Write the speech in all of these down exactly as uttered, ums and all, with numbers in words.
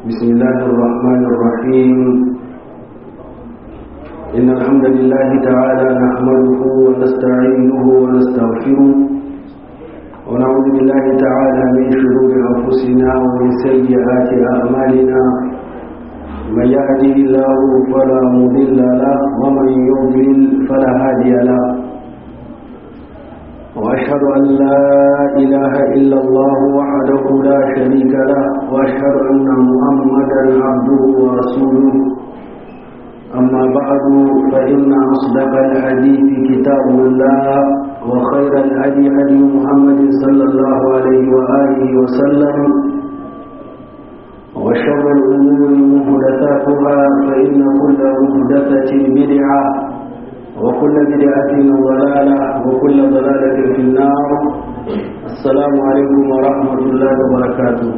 بسم الله الرحمن الرحيم. إن الحمد لله تعالى نحمده ونستعينه ونستغفره ونعوذ بالله تعالى من شرور أنفسنا ومن سيئات أعمالنا. من يهده الله فلا مضل له ومن يضلل فلا هادي له. وأشهد أن لا إله إلا الله وحده لا شريك له وأشهد أن محمدا عبده ورسوله. أما بعد فإن أصدق الحديث كتاب الله وخير الهدي هدي محمد صلى الله عليه وآله وسلم وشر الأمور محدثاتها فإن كل محدثة بدعة وكل بدعة ضلالة وكل ضلالة في النار. السلام عليكم ورحمة الله وبركاته.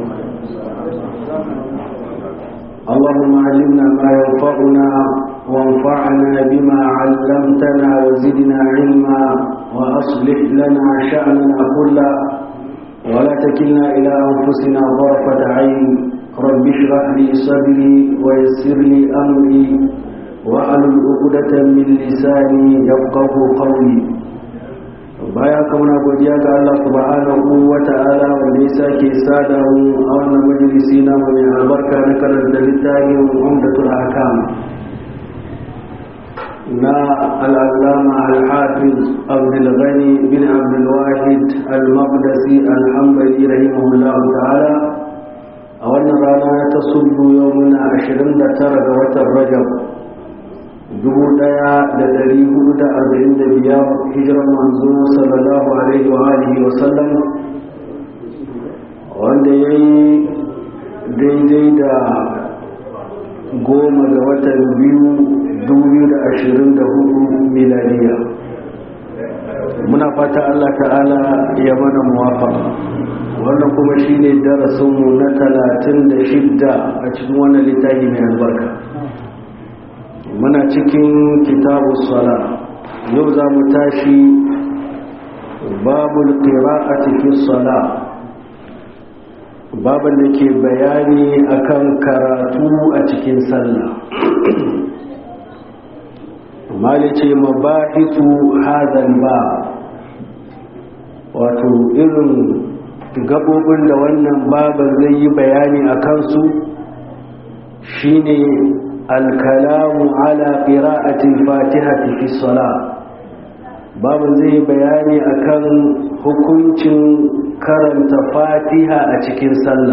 اللهم علمنا ما ينفعنا وانفعنا بما علمتنا وزدنا علما وأصلح لنا شأننا كله ولا تكلنا إلى أنفسنا طرفة عين. رب اشرح لي صدري ويسر لي أمري واحلل عقدة من لساني يفقهوا قولي. baya kauna godiya ga Allah subhanahu wata'ala wanda ya sake sada mu a wannan majalisi na mai albarka na karanta littafin Umdatul Ahkam na al-Allama al-Hafiz Abdul Ghani bin Abdul Wahid al-Maqdisi al-Hanbali rahimahullahu ta'ala a wannan rana ta sulhu yawmuna ashirin da tara ga watan Rajab dubu ɗaya da ɗari hudu da arba'in da biyar hijirar manzo sallallahu alaihi wa alihi wa sallam, wanda ya yi daidai da goma ga watan biyu dubu biyu da ashirin da hudu miladiya. Muna fata Allah ta'ala ya mana muwafaka. Wannan kuma shine darasinmu na talatin da shidda a cikin wannan littafi mai albarka. Muna cikin kitabu sala. Yau za mu tashi babul qira'ati fi sala, babin da ke bayani akan karatu a cikin sallah. malice mabahitu hadal ba, wato irin gabobin da wannan babin zai yi bayani akan su shine الكلام على قراءة الفاتحة في الصلاة. باب زي بياني أكن حكمت كرنت فاتحة أتكين صلى،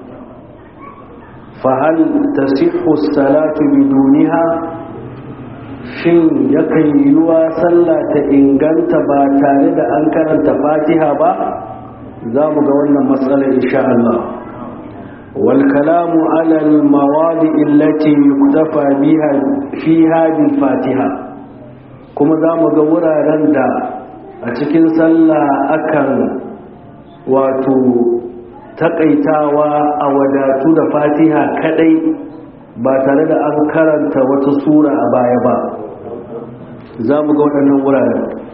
فهل تصح الصلاة بدونها؟ shin yakan yiwa sallah ta inganta ba tare da an karanta fatiha ba? za mu ga wannan matsalar insha Allah. والكلام على المواضع التي يكتفى بها فيها بالفاتحة، كما دام غورا رندا أتكين صلى أكن واتو تقيتاوا أوداتو دا فاتحة كدي باترد أن كرنت وتصورة أبايا با زام غورا نورا.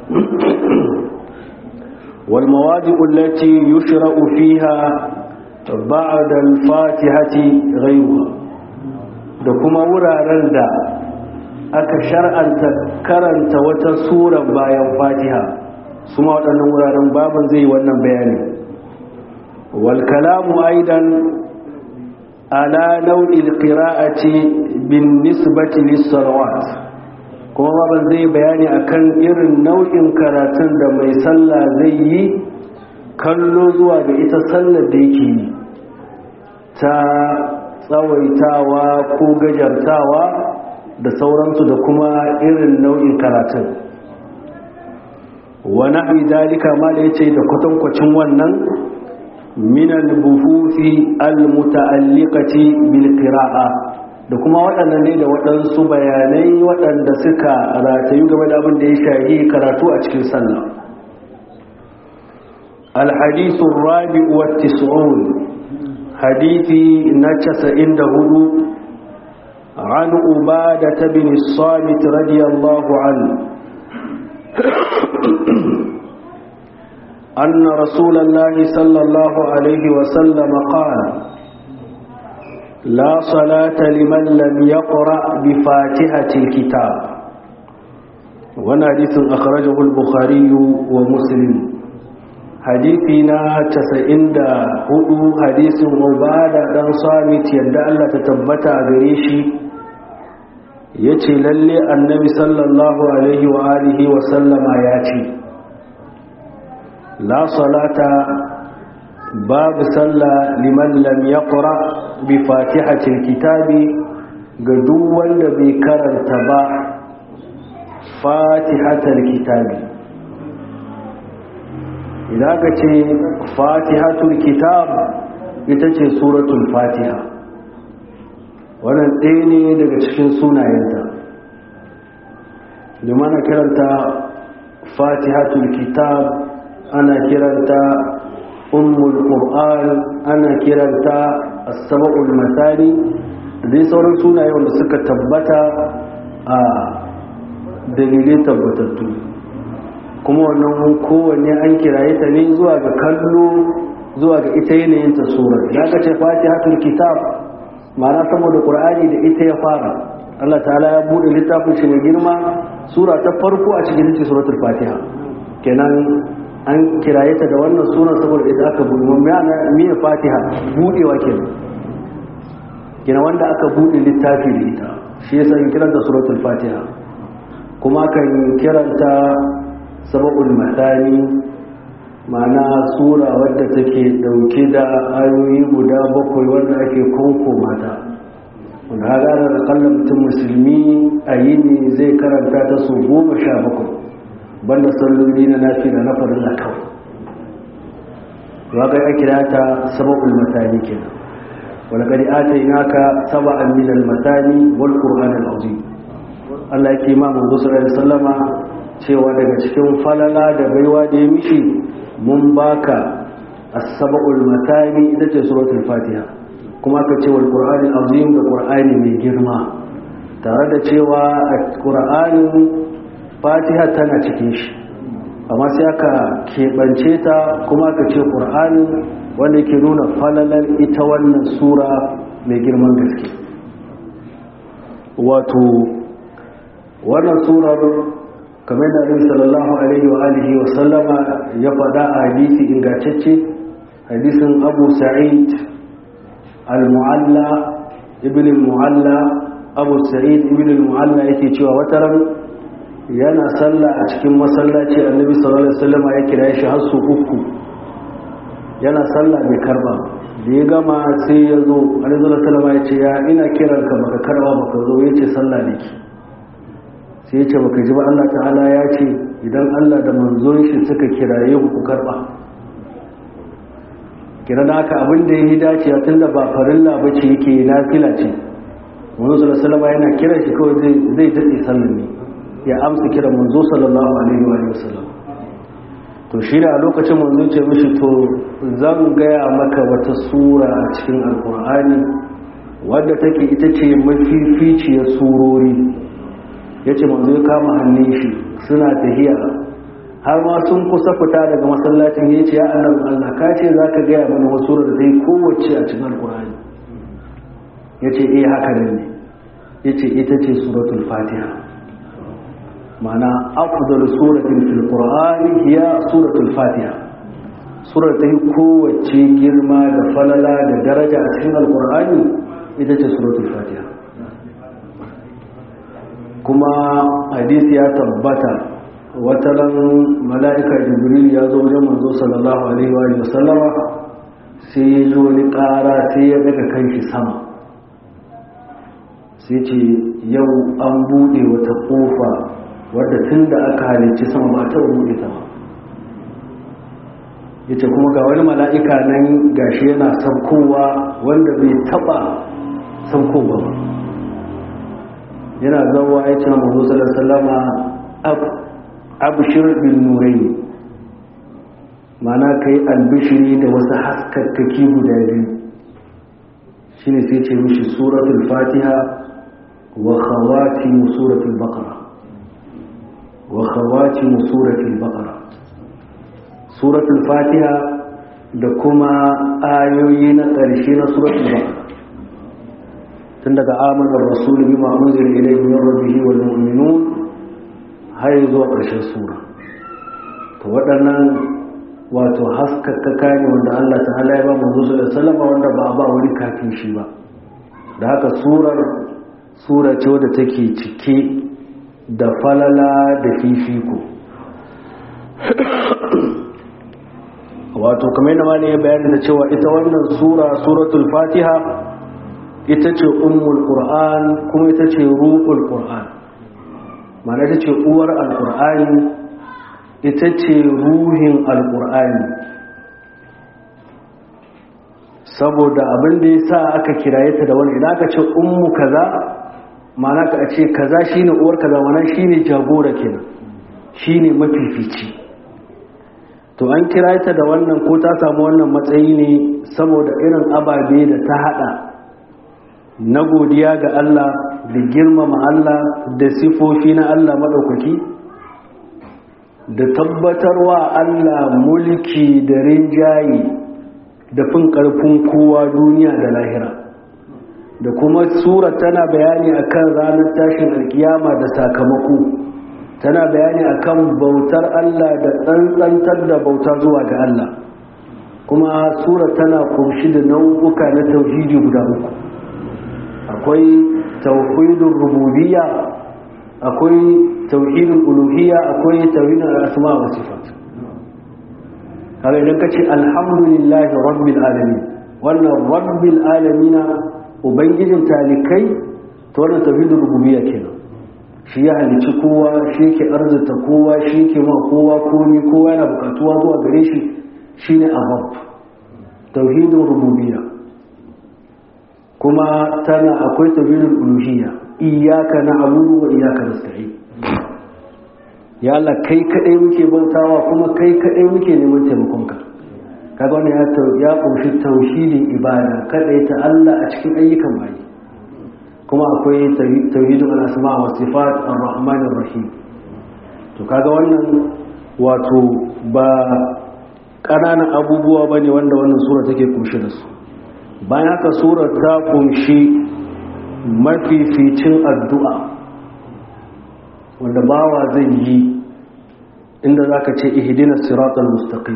والمواضع التي يشرع فيها بعد الفاتحة غيرها، da kuma wuraren da aka shar'anta karanta wata sura bayan fatiha, su ma waɗannan wuraren baban zai wannan bayani. wal kalamu aidan ala nau'il qira'ati bin nisbati lis salawat, kuma baban zai bayani akan irin nau'in karatun da mai sallah zai yi kallo zuwa ga ita sallar da yake yi, ta tsawaitawa ko gajartawa da sauransu, da kuma irin nau'in karatun. wa nahwi dalika ma da yace da kwatankwacin wannan min al-buhuthi al-muta'alliqati bil qira'a, da kuma waɗannan ne da waɗansu bayanai waɗanda suka ratayu game da abin da ya shahi karatu a cikin sallah. الحديث الرابع والتسعون، حديثي نجس عنده عن عبادة بن الصامت رضي الله عنه أن رسول الله صلى الله عليه وسلم قال: لا صلاة لمن لم يقرأ بفاتحة الكتاب. وانا حديث أخرجه البخاري ومسلم. حديثنا تسعين دا هدو حديث عبادة دان صامت يدى الله تتبتع بريشي يتي للي النبي صلى الله عليه وآله وسلم ياتي لا صلاة باب صلى لمن لم يقرأ بفاتحة الكتاب قدوا بكرر تبا فاتحة الكتاب. إذا قلت فاتحة الكتاب يتجه سورة الفاتحة wannan ɗaya ne daga cikin sunayenta domin ana kiranta fatihatul kitab, ana kiranta ummul qur'an, ana kiranta as-sab'ul masani da dai sauran sunaye wanda suka tabbata a dalilai tabbatattu. Kuma wannan kowanne an kiraye ta ne zuwa ga kallo zuwa ga ita yanayin ta surar. Da aka ce fatihatul kitab ma'ana saboda qur'ani da ita ya fara, Allah ta'ala ya bude littafin shi mai girma, sura ta farko a cikin ita suratul fatiha. Kenan an kiraye ta da wannan sunan saboda ita aka bude. Ma'ana miye fatiha budewa kenan. Kenan wanda aka bude littafi da ita shi yasa in kiranta suratul fatiha. Kuma kan kiranta sab'ul masani, ma'ana sura wadda take dauke da ayoyi guda bakwai wanda ake konko mata, wanda haga da kallon mutum musulmi a yini zai karanta ta su goma sha bakwai banda salloli na nafi da na farin da kawai. waga ya kira ta sab'ul masani kenan. wala qad atainaka sab'an min al-masani wal qur'an al-azim. Allah yake ma manzo sallallahu alaihi wasallama cewa daga cikin falala da baiwa da ya mishi mun baka as-sab'ul matani ita ce suratul fatiha, kuma ka ce wal qur'ani azim da qur'ani mai girma, tare da cewa qur'anin fatiha tana cikin shi amma sai aka keɓance ta kuma ka ce qur'ani wanda ke nuna falalar ita wannan sura mai girman gaske. Wato wannan surar kamar da Annabi sallallahu alaihi wa alihi wa sallama ya faɗa a hadisi ingantacce, hadisin Abu Sa'id al-Mu'alla ibn al-Mu'alla Abu Sa'id ibn al-Mu'alla yake cewa wata ran yana sallah a cikin masallaci, Annabi sallallahu alaihi wa sallama ya kira shi har su uku, yana sallah bai karba. Da ya gama sai ya zo, Annabi sallallahu alaihi wa sallama ya ce ya ina kiranka baka karba baka zo, yace sallah ne ki. sai ya ce baka ji ba Allah ta'ala ya ce idan Allah da manzon shi suka kiraye ku karba. Kira da haka abin da ya yi dacewa tunda ba farilla bace yake nafila ce, manzo sallallahu alaihi wasallam yana kira shi kawai zai zai dade sallan ne ya amsa kira manzo sallallahu alaihi wa sallam. To shi da a lokacin manzo ce mishi to zan gaya maka wata sura a cikin alkur'ani wadda take ita ce mafificiyar surori. Ya ce manzo ya kama hannun shi suna tahiya har ma sun kusa fita daga masallacin, ya ce ya annabi Allah ka ce za ka gaya mana wasu sura da ta yi kowace a cikin alkur'ani. Ya ce eh haka nan ne. Ya ce ita ce suratul fatiha, ma'ana afdalu suratin fil qur'ani hiya suratul fatiha. Surar ta yi kowace girma da falala da daraja a cikin alkur'ani ita ce suratul fatiha. Kuma hadisi ya tabbata wata ran mala'ika jibril ya zo wajen manzo sallallahu alaihi wa sallama, sai ya ji wani ƙara sai ya daga kanshi sama, sai ce yau an buɗe wata ƙofa wadda tun da aka halicci sama ba ta buɗe ta ba. Ya ce kuma ga wani mala'ika nan gashi yana saukowa wanda bai taɓa saukowa ba. Yana zawa ya ce mahu salama abishir bin nurai, mana ka yi albishiri da wasu haskakkaki guda biyu. Shi ne sai ce mishi suratul fatiha wa khawatimu suratul baqara wa khawatimu suratul baqara. Suratul fatiha da kuma ayoyi na ƙarshe na suratul baqara. tun daga amanar rasulu bima unzila ilayhi min rabbihi wal mu'minun har zuwa ƙarshen sura. to waɗannan wato haskaka ne wanda Allah ta'ala ya ba mu sallallahu alaihi wasallam wanda ba a ba wani kafin shi ba. da haka surar sura ce wadda take cike da falala da fifiko. wato kamar yadda malami ya bayani da cewa ita wannan sura suratul fatiha ita ce ummul qur'an kuma ita ce ruhul qur'an, ma'ana ita ce uwar alqur'ani, ita ce ruhin alqur'ani. saboda abin da yasa aka kiraye ta da wani, idan aka ce ummu kaza ma'ana ka ce kaza shine uwar kaza, ma'ana shine jagora kenan, shine mafifici. to an kira ta da wannan ko ta samu wannan matsayi ne saboda irin ababe da ta hada na godiya ga Allah da girmama Allah da sifofi na Allah madaukaki da tabbatarwa Allah mulki da rinjaye da fin karfin kowa duniya da lahira. da kuma sura tana bayani akan ranar tashin alkiyama da sakamako, tana bayani akan bautar Allah da tsantsantar da bauta zuwa ga Allah. kuma sura tana kunshi da nau'uka na tauhidi guda uku. akwai tauhidul rububiyya, akwai tauhidul uluhiyya, akwai tauhidul asma wa sifat. kaga idan kace alhamdulillahi rabbil alamin, wannan rabbil alamin ubangijin talikai, to wannan tauhidul rububiyya kenan. shi ya halici kowa, shi ke arzuta kowa, shi ke ma kowa komi, kowa yana bukatuwa zuwa gare shi, shine ar-rabb, tauhidul rububiyya. kuma tana akwai tauhidul uluhiyya, iyyaka na'budu wa iyyaka nasta'in. ya Allah kai kadai muke bautawa kuma kai kadai muke neman taimakonka. kaga wannan ya ya kunshi tauhidin ibada, kadai ta Allah a cikin ayyukan bayi. kuma akwai tauhidul asma wa sifat ar-rahman ar-rahim. to kaga wannan wato ba ƙananan abubuwa bane wanda wannan sura take kunshe da su. bayan haka sura ta kunshi mafificin addu'a wanda bawa zai yi inda zaka ce ihdinas siratal mustaqim.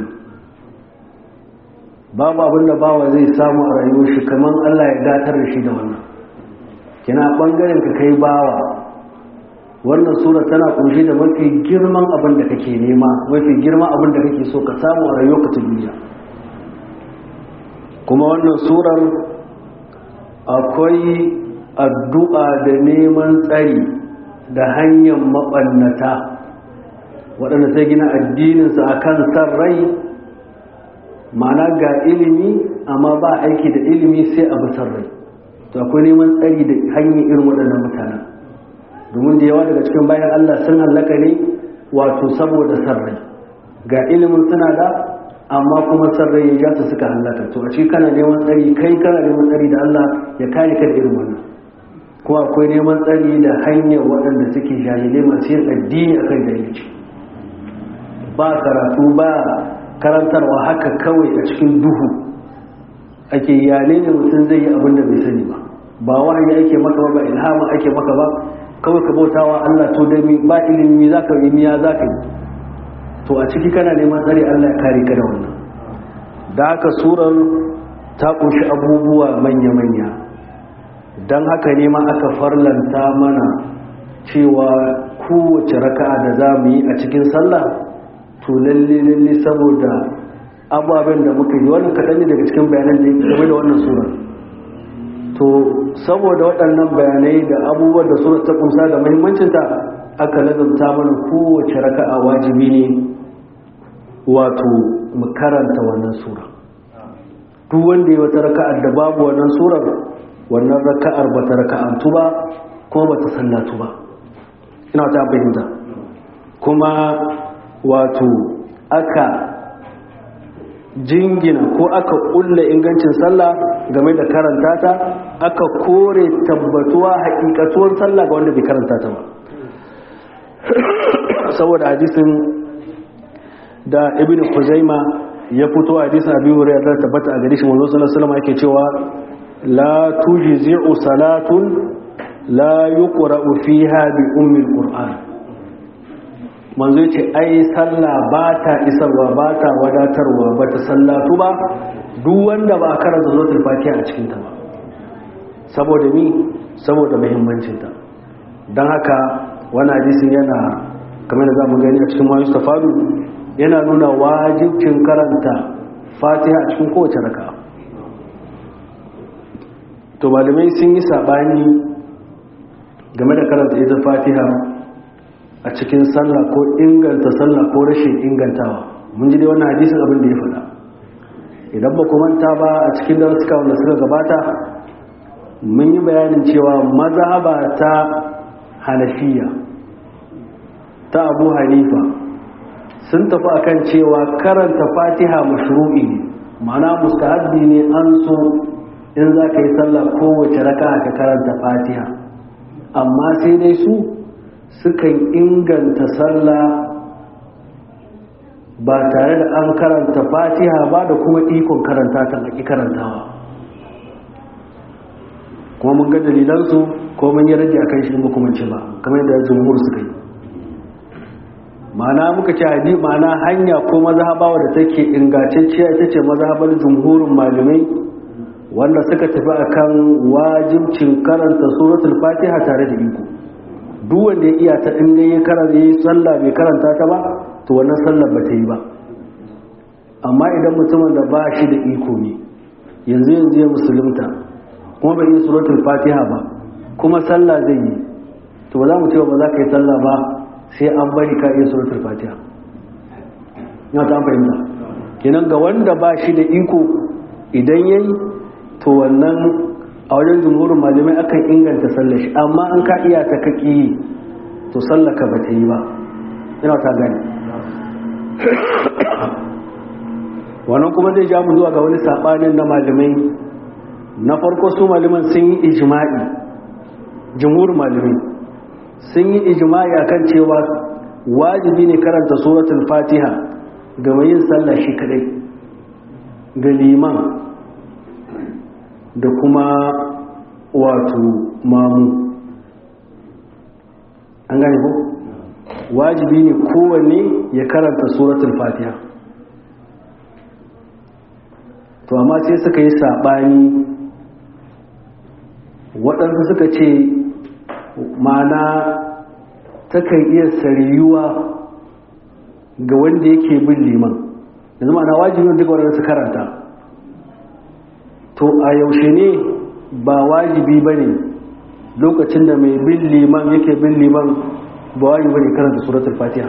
babu abinda bawa zai samu a rayuwar shi kaman Allah ya datar da shi da wannan. kina bangaren ka kai bawa, wannan sura tana kunshe da mafi girman abin da kake nema, mafi girman abin da kake so ka samu a rayuwarka ta duniya. kuma wannan surar akwai addu'a da neman tsari da hanyar mabannata waɗanda sai gina addininsu akan san rai, ma'ana ga ilimi amma ba aiki da ilimi sai abu san rai. to akwai neman tsari da hanyar irin waɗannan mutanen, domin da yawa daga cikin bayan Allah sun hallaka ne wato saboda sarrai, ga ilimin suna da amma kuma sarrai ya su suka hallaka. to a ce kana neman tsari, kai kana neman tsari da Allah ya kare ka da irin wannan. kuma akwai neman tsari da hanyar waɗanda suke jahilai masu yin addini akan jahilci, ba karatu ba karantarwa, haka kawai a cikin duhu ake yane ne mutum zai yi abin da bai sani ba, ba wahayi ake maka ba, ba ilhama ake maka ba, kawai ka bautawa Allah to da ba ilimi zaka yi miya zaka yi. to a ciki kana neman tsari Allah ya kare ka da wannan. da haka surar ta kunshi abubuwa manya-manya, don haka ne ma aka farlanta mana cewa kowace raka'a da za mu yi a cikin sallah to lalle lalle saboda ababen da muka yi, wannan kaɗan ne daga cikin bayanan da yake game da wannan surar. to saboda waɗannan bayanai da abubuwan da surar ta kunsa da muhimmancinta, aka lazumta mana kowace raka'a wajibi ne wato mu karanta wannan sura. duk wanda ya wata raka'ar da babu wannan surar, wannan raka'ar ba ta raka'antu ba kuma ba ta sallatu ba. ina ta fahimta. kuma wato aka jingina ko aka kulle ingancin sallah game da karanta ta, aka kore tabbatuwa hakikatuwar sallah ga wanda bai karanta ta ba. saboda hadisin da ibn Khuzaima ya fito, hadisin Abi Hurairah tabbata a gare shi, manzo sallallahu alaihi wasallam yake cewa la tujzi'u salatun la yuqra'u fiha bi ummi alquran manzo yace ai sallah ba ta isarwa ba ta wadatarwa ba ta sallatu ba duk wanda ba karanta suratul fatiha a cikin ta ba saboda ni saboda muhimmancin ta dan haka wannan hadisin yana kamar da zamu gani a cikin ma yustafadu yana nuna wajibcin karanta fatiha a cikin kowace raka'a to malamai sun yi sabani game da karanta ita fatiha a cikin sallah ko inganta sallah ko rashin ingantawa mun ji dai wannan hadisin abin da ya faɗa idan ba ku manta ba a cikin darasuka wanda suka gabata mun yi bayanin cewa mazhaba ta hanafiya ta abu hanifa sun tafi akan cewa karanta fatiha mashru'i ne ma'ana mustahabbi ne an so in za ka yi sallah kowace raka'a ka karanta fatiha amma sai dai su sukan inganta sallah ba tare da an karanta fatiha ba da kuma ikon karanta ta aki karantawa kuma mun ga dalilansu ko mun yi rage akan shi mukumanci ba kamar yadda jumhur suka yi ma'ana muka ce hadi ma'ana hanya ko mazhaba wadda take ingantacciya ita ce mazhabar jumhurin malamai wanda suka tafi akan wajibcin karanta suratul fatiha tare da iko duk wanda ya iya ta inda ya karanta yayi sallah bai karanta ta ba to wannan sallar ba ta yi ba amma idan mutumin da ba shi da iko ne yanzu yanzu ya musulunta kuma bai yi suratul fatiha ba kuma sallah zai yi to ba za mu ce ba za ka yi sallah ba sai an bari ka iya suratul fatiha ina ta fahimta kenan ga wanda ba shi da iko idan yayi to wannan a wajen jumhurin malamai akan inganta sallar shi amma an ka iya ta kaki to sallaka ba ta yi ba ina ta gani wannan kuma zai ja mu zuwa ga wani sabanin na malamai na farko su malaman sun yi ijma'i jumhurin malamai sun yi ijma'i akan cewa wajibi ne karanta suratul fatiha ga mai yin sallah shi kadai ga liman da kuma wato mamu an gane ko wajibi ne kowanne ya karanta suratul fatiha to amma sai suka yi sabani waɗanda suka ce ma'ana takan iya sariyuwa ga wanda yake bin liman yanzu ma'ana wajibin duka wadanda su karanta to a yaushe ne ba wajibi ba ne lokacin da mai bin liman yake bin liman ba wajibi ne karanta suratul fatiha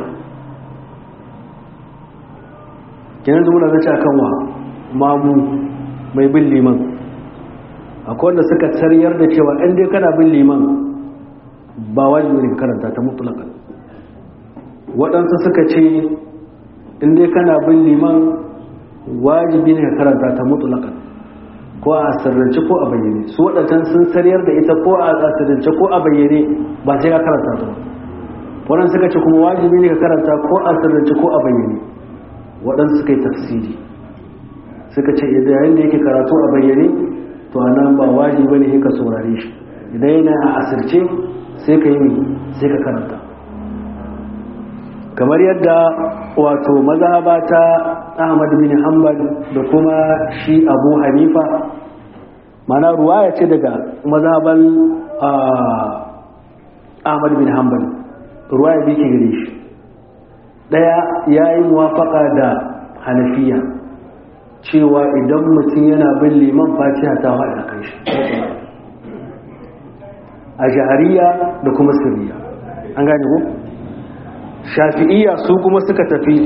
kenan zuwa zace akan wa mamu mai bin liman akwai wanda suka tsariyar da cewa in dai kana bin liman ba wajibi ne karanta ta mutlaqan waɗansu suka ce in dai kana bin liman wajibi ne karanta ta mutlaqan ko a sirrance ko a bayyane su waɗancan sun sariyar da ita ko a sirrance ko a bayyane ba sai ka karanta ta wannan suka ce kuma wajibi ne ka karanta ko a sirrance ko a bayyane waɗansu suka yi tafsiri suka ce idan da yake karatu a bayyane to anan ba wajibi bane ka saurare shi idan yana a asirce sai ka yi sai ka karanta kamar yadda wato mazhaba ta Ahmad bin Hanbal da kuma shi Abu Hanifa mana ruwaya ce daga mazhaban Ahmad bin Hanbal ruwaya bi ke gare shi daya yayi muwafaqa da Hanafiya cewa idan mutum yana bin liman Fatiha ta faɗa kan shi a jahariya da kuma sirriya an gane ko shafi'iyya su kuma suka tafi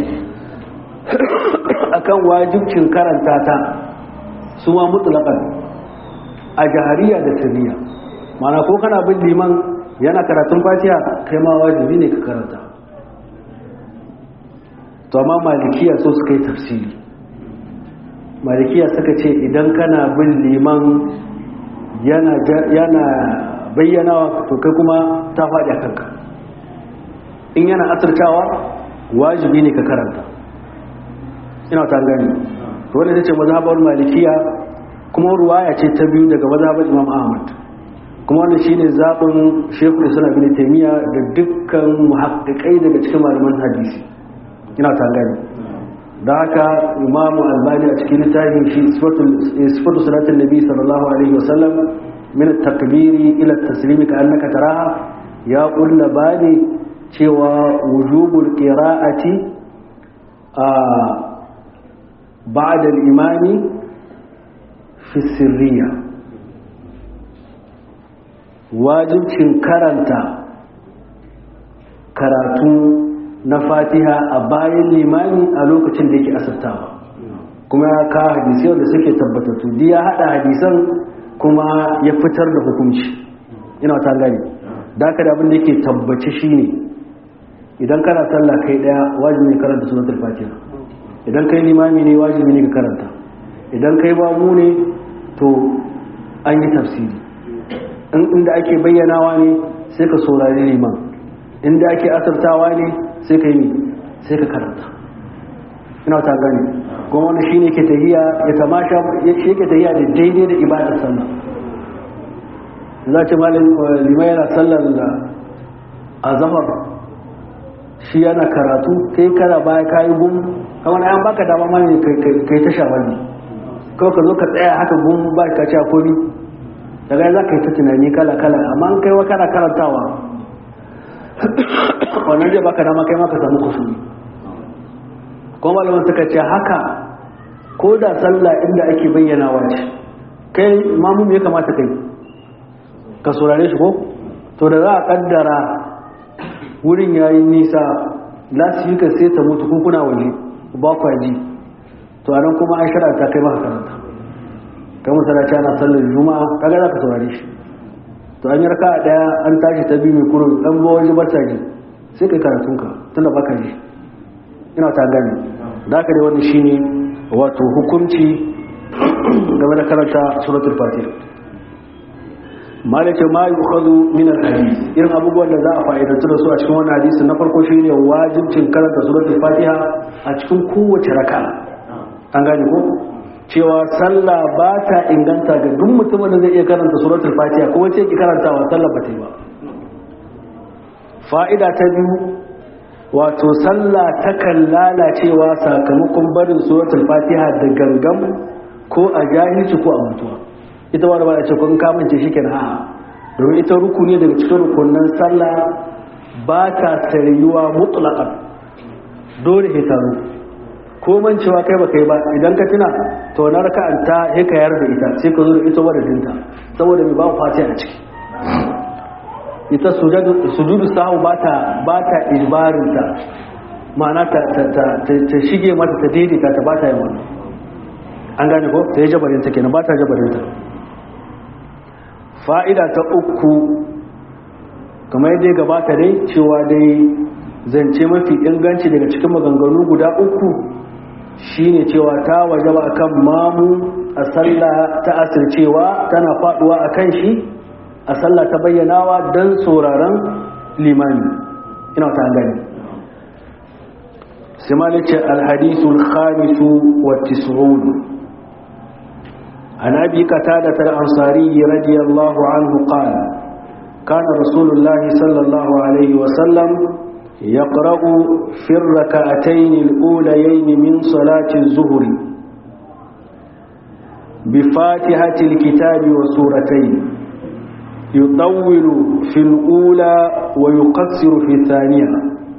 akan wajibcin karanta ta su ma mutlaqan a jahariya da sirriya mana ko kana bin liman yana karatun Fatiha kai ma wajibi ne ka karanta to amma malikiya so suka yi tafsiri malikiya suka ce idan kana bin liman yana yana bayyanawa to kai kuma ta faɗi a kanka in yana asirtawa wajibi ne ka karanta ina ta gani to wanda ta ce mazhabar malikiya kuma ruwaya ce ta biyu daga mazhabar Imam Ahmad, kuma wannan shine zaɓin Sheikhul Islam Ibn Taymiyyah da dukkan muhaqqiqai daga cikin malaman hadisi. Ina ta gani da haka Imam Albani a cikin littafin shi sifatu salatin Nabi sallallahu alaihi wasallam min at-takbiri ila at-taslimi ka annaka taraha ya kulla bani cewa wujubul qira'ati a ba'da al-imami fi sirriya, wajibcin karanta karatu na Fatiha a bayan limami a lokacin da yake asirtawa, kuma ya ka hadisi da suke tabbatattu da ya hada hadisan kuma ya fitar da hukunci. Ina ta gani da haka da abin da yake tabbaci shine idan kana sallah kai daya wajibi ne karanta suratul Fatiha, idan kai limami ne wajibi ne ka karanta, idan kai babu ne to an yi tafsiri, in inda ake bayyanawa ne sai ka saurari liman, inda ake asirtawa ne sai ka yi sai ka karanta. Ina ta gani kuma wani shi ne ke tahiya ya tamasha shi ke tahiya da daidai da ibadar sallah. Za ce malin liman yana sallar azhar shi yana karatu kai kana baya kayi gum kamar an baka dama ma ne kai ta shawari kawai ka zo ka tsaya haka gum ba ka ci komi daga za ka yi ta tunani kala kala, amma an kai wa kana karantawa wannan zai baka dama kai ma ka samu kusuri. kuma malaman suka ce haka ko da sallah inda ake bayyanawa ce kai mamu me ya kamata kai ka saurare shi ko to da za a kaddara wurin yayi nisa lasifika sai ta mutu kuna waje ba kwa ji, to anan kuma an shara ta kai maka karanta kai masallaci ana sallar juma'a kaga za ka saurare shi, to an yi raka daya an tashi ta biyu mai kuro dan ba waje barta ji sai kai karatunka tunda baka ji. Ina ta gane da haka dai wannan shine wato hukunci game da karanta suratul Fatiha. malaka ma yukhadhu min al-hadith, irin abubuwan da za a fa'idantu da su a cikin wannan hadisi na farko shine wajibcin karanta suratul Fatiha a cikin kowace raka'a. An gane ko cewa sallah ba ta inganta ga duk mutumin da zai iya karanta suratul Fatiha ko wace ki karantawa sallah ba ta yi ba. Fa'ida ta biyu wato sallah ta kan lalacewa sakamakon barin suratul Fatiha da gangam ko a jahilci ko a mutuwa. Ita wanda ba a ce kun kamance shi kenan a'a, domin ita rukuni daga cikin rukunan sallah ba ta sarayuwa mutlaqan, dole sai taro ko man cewa kai baka yi ba idan ka tuna to na raka'an ta sai ka yarda ita sai ka zo da ita wadadinta saboda mai babu Fatiha a ciki. Ita sujudu sujudu sahu ba ta ba ta ibarinta, ma'ana ta ta ta shige mata ta daidaita ta ba ta yi wannan. An gane ko ta yi jabarin ta kenan ba ta jabarin ta. Fa'ida ta uku kamar yadda ya gabata dai cewa dai zance mafi inganci daga cikin maganganu guda uku shine cewa ta wajaba akan mamu a sallah ta asircewa tana faduwa akan shi a sallah ta bayyanawa don sauraron limani. Ina ta gani sai malice alhadithul khamisu wa tis'un عن أبي قتادة الأنصاري رضي الله عنه قال كان رسول الله صلى الله عليه وسلم يقرأ في الركعتين الأوليين من صلاة الظهر بفاتحة الكتاب وسورتين يطول في الأولى ويقصر في الثانية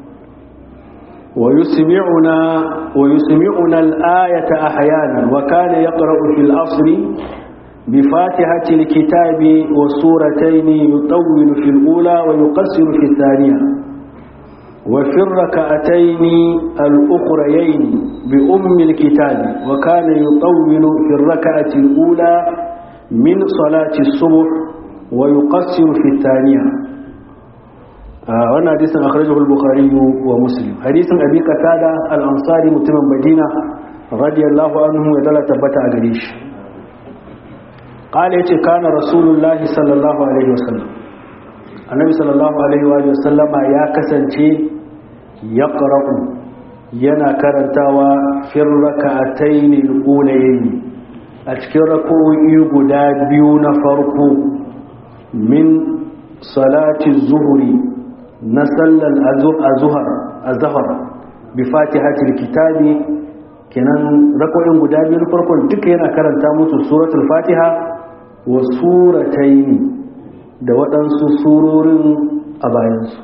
ويسمعنا ويسمعنا الآية أحيانا، وكان يقرأ في العصر بفاتحة الكتاب وسورتين يطول في الأولى ويقصر في الثانية، وفي الركعتين الأخريين بأم الكتاب، وكان يطول في الركعة الأولى من صلاة الصبح ويقصر في الثانية. wannan hadisin akhrajahu al-Bukhari wa Muslim. Hadisin Abi Qatada al-Ansari mutumin Madina radiyallahu anhu ya dala tabbata a gare shi. Qala yace kana Rasulullahi sallallahu alaihi wasallam, Annabi sallallahu alaihi wa sallama ya kasance yaqra'u yana karantawa fi rak'atayn al-ulayayn a cikin rak'o'i guda biyu na farko min salati zuhri na sallar azhar azhar bi fatihatil kitabi kenan rak'o'in guda biyu na farko duka yana karanta musu suratul fatiha wa suratayn da waɗansu surorin a bayansu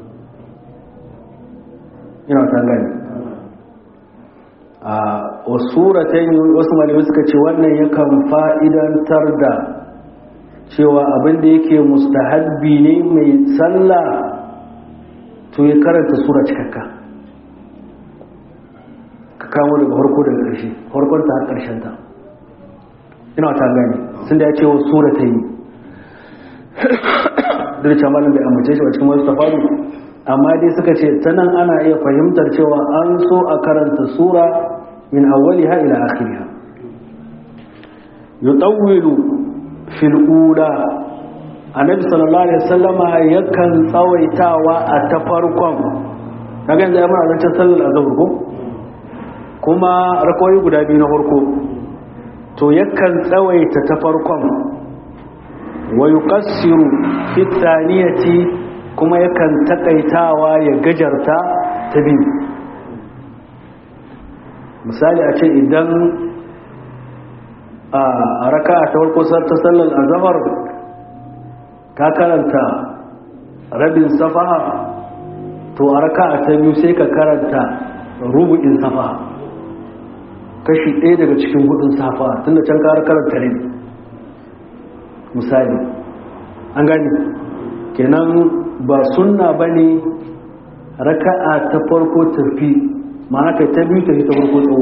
ina ta gani a wasuratain wasu malamai suka ce wannan yakan fa'idantar da cewa abin da yake mustahabbi ne mai sallah to ya karanta sura cikakka ka kamo daga farko daga ƙarshe farkon ta har ƙarshen ta ina ta gani sun da ya ce wasuratain da cewa malam bai amince shi a cikin wasu tafaru amma dai suka ce ta nan ana iya fahimtar cewa an so a karanta sura min awwaliha ila akhiriha yutawwilu fil ula annabi sallallahu alaihi wasallama yakan tsawaitawa a ta farkon kaga yanzu ya mana zancen sallar azhar ko kuma rakoyi guda biyu na farko to yakan tsawaita ta farkon wa yuqassiru fi thaniyati kuma yakan takaitawa ya gajarta ta biyu misali a ce idan a raka'a ta farko ta sallar azhar ka karanta rabin safaha to a raka'a ta biyu sai ka karanta rubu'in safaha kashi ɗaya daga cikin hudun safaha tunda can ka karanta rabi misali an gani kenan ba sunna bane raka'a ta farko tafi ma'ana kai ta biyu tafi ta farko tsawo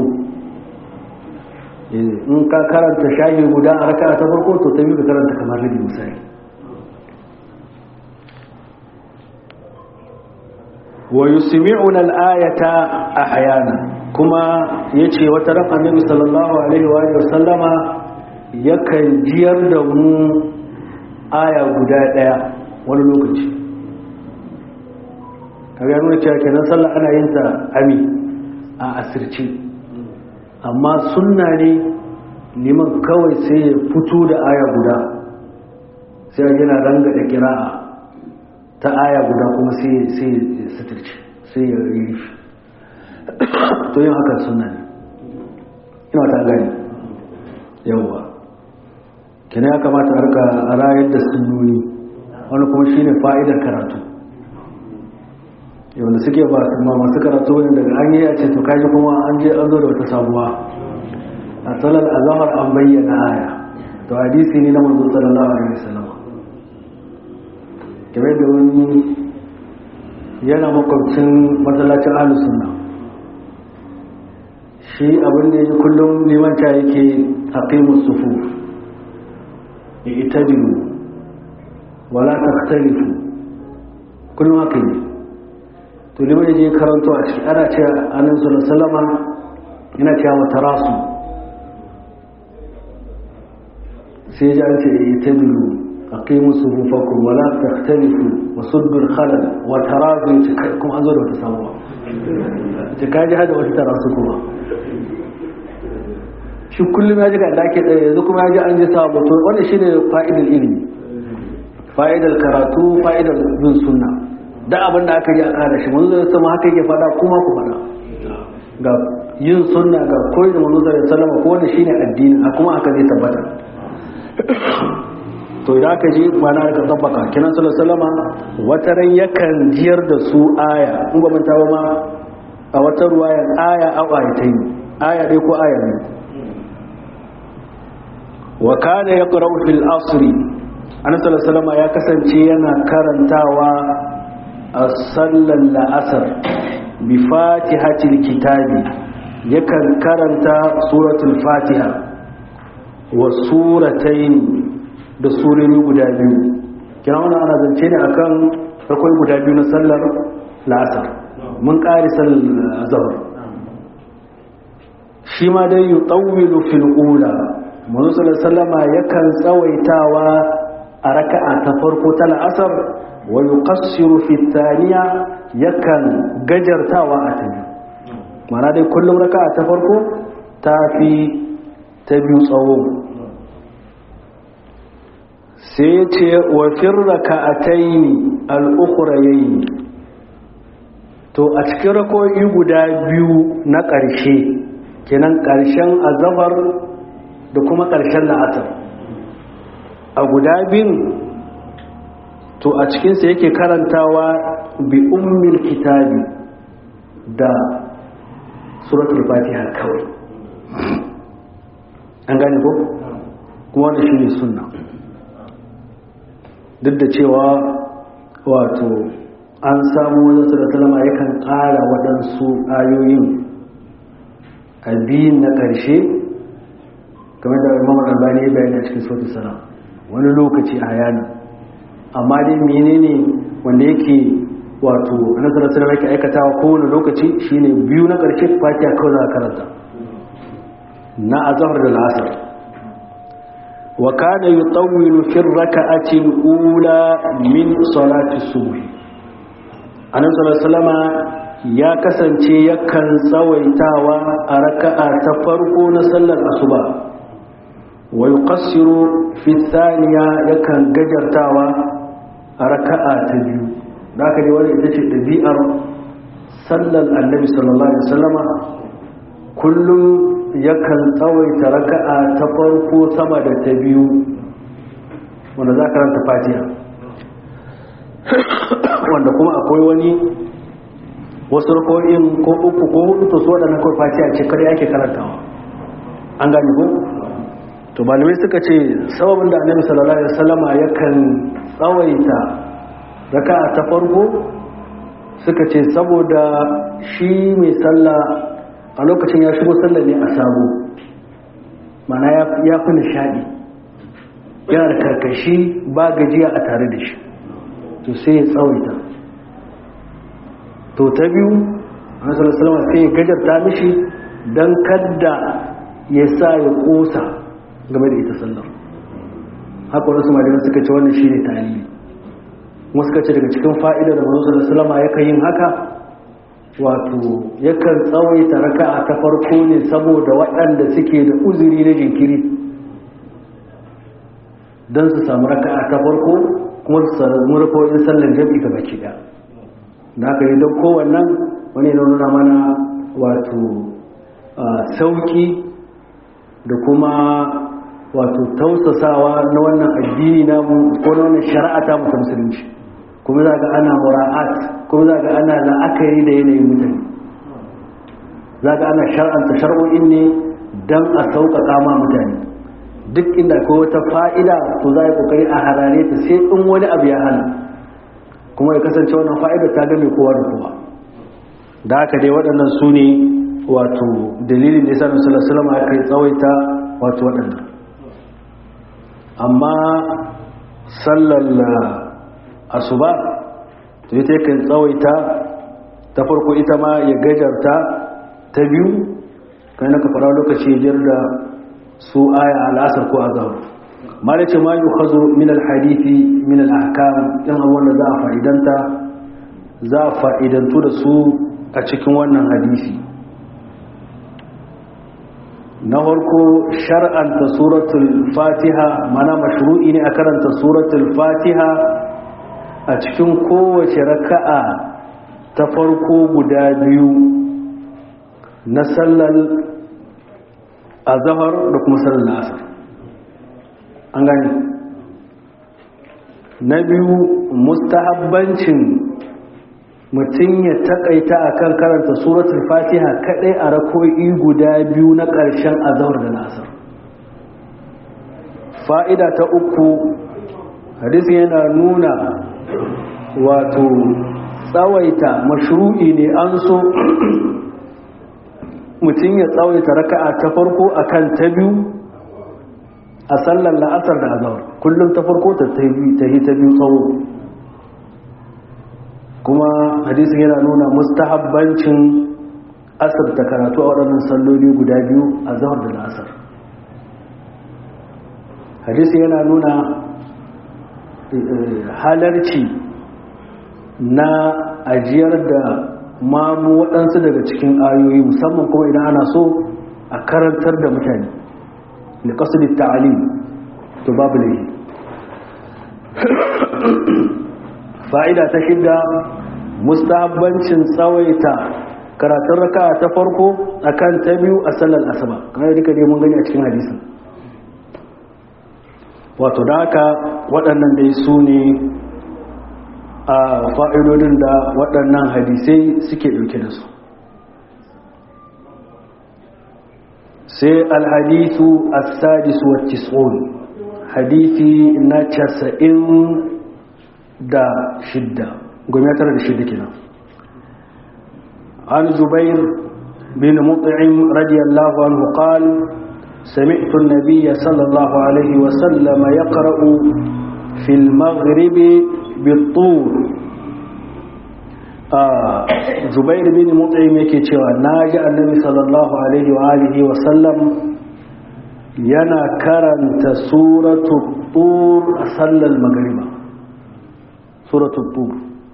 in ka karanta shayi guda a raka'a ta farko to ta biyu ka karanta kamar rabi misali wa yusmi'una al-ayata ahyana kuma yace wata ran annabi sallallahu alaihi wa sallama yakan jiyar da mu aya guda daya wani lokaci kaga nuna cewa kenan sallah ana yin ta ami a asirce amma sunna ne liman kawai sai ya fito da aya guda sai yana ranga da kira'a ta aya guda kuma sai sai ya sitirce sai ya yi to yin haka sunna ne ina ta gani yawa kenan ya kamata a rika rayar da sunnoni wani kuma shine fa'idar karatu yawanda suke ba ma masu karatu wani daga an yi a ce to kaji kuma an je an zo da wata sabuwa a salar azahar an bayyana aya to hadisi ne na manzo sallallahu alaihi wasallam kamar da wani yana makwabcin masallacin ahlus sunna shi abin da yake kullum liman ta yake aqimus sufuf i'tadilu wala takhtalifu kullum haka ne to liman yaje karanto a cikin ana cewa annabi sallallahu alaihi wasallam yana cewa tarasu sai ya ce i'tadilu aqimu sufufakum wala takhtalifu wasuddu al-khalal wa tarasu kuma an zo da wata sabuwa ta kaji hada wata tarasu kuma shi kullum ya ji ga dake tsaye yanzu kuma ya ji an ji sabo to wannan shine fa'idar ilimi fa'idar karatu fa'idar bin sunna da abin da aka yi a kada shi manzo sallallahu alaihi haka yake fada kuma ku fada ga yin sunna ga koyi da manzo sallallahu alaihi wasallam ko wanda shine addini kuma aka zai tabbata to idan aka ji mana aka tabbata kinan sallallahu alaihi wasallam wata ran yakan jiyar da su aya in ba manta ba ma a wata ruwaya aya a ayatai aya dai ko aya ne wa kana yaqra'u fil asri annabi sallallahu alaihi wasallam ya kasance yana karantawa a sallar la'asar bi fatihatil kitabi yakan karanta suratul fatiha wa suratayn da surori guda biyu kina wannan ana zance ne akan farkon guda biyu na sallar la'asar mun ƙari sallar azhar shi ma dai yutawwilu fil ula manzo sallallahu alaihi wasallama yakan tsawaitawa a raka'a ta farko ta la'asar wa yuqassiru fi thaniya yakan gajartawa a tabi mana dai kullum raka'a ta farko ta fi ta biyu tsawo. sai ya ce wa firraka a taini al'ukurayayi, to a cikin rakoyi guda biyu na ƙarshe kenan ƙarshen azabar da kuma ƙarshen la'asar, a guda biyun to a cikinsa yake karantawa bi ummil kitabi da suratul fatiha kawai. An gane ko? Kuma wanda shi ne sunna, duk da cewa wato an samu wajen suratul yakan ƙara waɗansu ayoyin a biyun na ƙarshe kamar da Imam Al-Albani ya bayyana cikin suratul salam wani lokaci a yana, amma dai menene wanda yake wato annabi sallallahu alaihi wasallam yake aikatawa kowane lokaci shine biyu na ƙarshe fatiha kawai za ka karanta na azhar da al-asr. wa kana yutawwilu fi ar-rak'ati al-ula min salati subh, annabi sallallahu alaihi wasallam ya kasance yakan tsawaitawa a raka'a ta farko na sallar asuba, wa yuqassiru fi thaniya yakan gajartawa a raka'a ta biyu. da aka dai wani ita ce ɗabi'ar sallar annabi sallallahu alaihi wasallama, kullum yakan tsawaita raka'a ta farko sama da ta biyu wanda za ka ranta fatiha, wanda kuma akwai wani wasu rako'in ko uku ko hudu to su waɗannan kawai fatiha ce kare ake karantawa. An gane ko? to malamai suka ce sababin da annabi sallallahu alaihi wasallama yakan tsawaita raka'a ta farko suka ce saboda shi mai sallah a lokacin ya shigo sallah ne a sabo, mana ya fi nishadi, yana da karkashi ba gajiya a tare da shi, to sai ya tsawaita. to ta biyu annabi sallallahu alaihi wasallama sai ya gajarta mishi dan kadda ya sa ya kosa game da ita sallar. haka wasu malamai suka ce wannan shine tarihi. kuma suka ce daga cikin fa'idar da manzo sallallahu alaihi wasallam yakan yin haka, wato yakan tsawaita raka'a ta farko ne saboda waɗanda suke da uzuri na jinkiri don su samu raka'a ta farko kuma su samu rakoyin sallar jami'i ga baki ɗaya. da haka yi don kowannan wani na nuna mana wato sauki da kuma wato tausasawa na wannan addini namu ko na wannan shari'a ta mu ta musulunci. kuma za ga ana mura'at, kuma za ga ana la'akari da yanayin mutane, za ga ana shar'anta shar'o'in ne don a sauƙaƙa ma mutane. duk inda akwai wata fa'ida to za a yi ƙoƙari a harare ta sai in wani abu ya hana, kuma ya kasance wannan fa'ida ta game kowa da kowa. da haka dai waɗannan su ne wato dalilin da ya sa Nabi sallallahu alaihi wasallam aka yi tsawaita wato waɗannan. amma sallar asuba to ita yakan tsawaita ta farko, ita ma ya gajarta ta biyu, kai na ka fara lokaci ya da su aya al'asar ko azhar. ma da ce ma yi hazo min alhadithi min al'ahkam ɗin abubuwan da za a fa'idanta za a fa'idantu da su a cikin wannan hadisi. na farko shar'anta suratul fatiha, mana mashru'i ne a karanta suratul fatiha a cikin kowace raka'a ta farko guda biyu na sallar azhar da kuma sallar asar. an gani. na biyu mustahabbancin mutum ya takaita akan karanta suratul fatiha kadai a rako'i guda biyu na ƙarshen azhar da asar. fa'ida ta uku, hadisi yana nuna wato tsawaita mashru'i ne, an so mutum ya tsawaita raka'a ta farko akan ta biyu a sallar la'asar da azhar, kullum ta farko ta yi ta biyu tsawo. kuma hadisin yana nuna mustahabbancin asirta karatu a waɗannan salloli guda biyu a zahar da la'asar. hadisin yana nuna halarci na ajiyar da mamu waɗansu daga cikin ayoyi, musamman kuma idan ana so a karantar da mutane li qasd at-ta'lim to babu ne. Fa'ida ta shida mustahabbancin tsawaita karatun raka'a ta farko akan ta biyu a sallar asuba kamar duka dai mun gani a cikin hadisin. Wato da haka waɗannan dai su ne a fa'idodin da waɗannan hadisai suke ɗauke da su. Sai alhadisu as-sadis wa tis'un, hadisi na casa'in da shidda gwamnatar da shidda kenan. An Zubair bin Mut'im radiyallahu anhu qala سمعت النبي صلى الله عليه وسلم يقرأ في المغرب بالطور. آه زبير بن مطعم yake cewa naji annabi sallallahu alaihi wa alihi wa sallam yana karanta suratul tur a sallar magriba. Suratul tur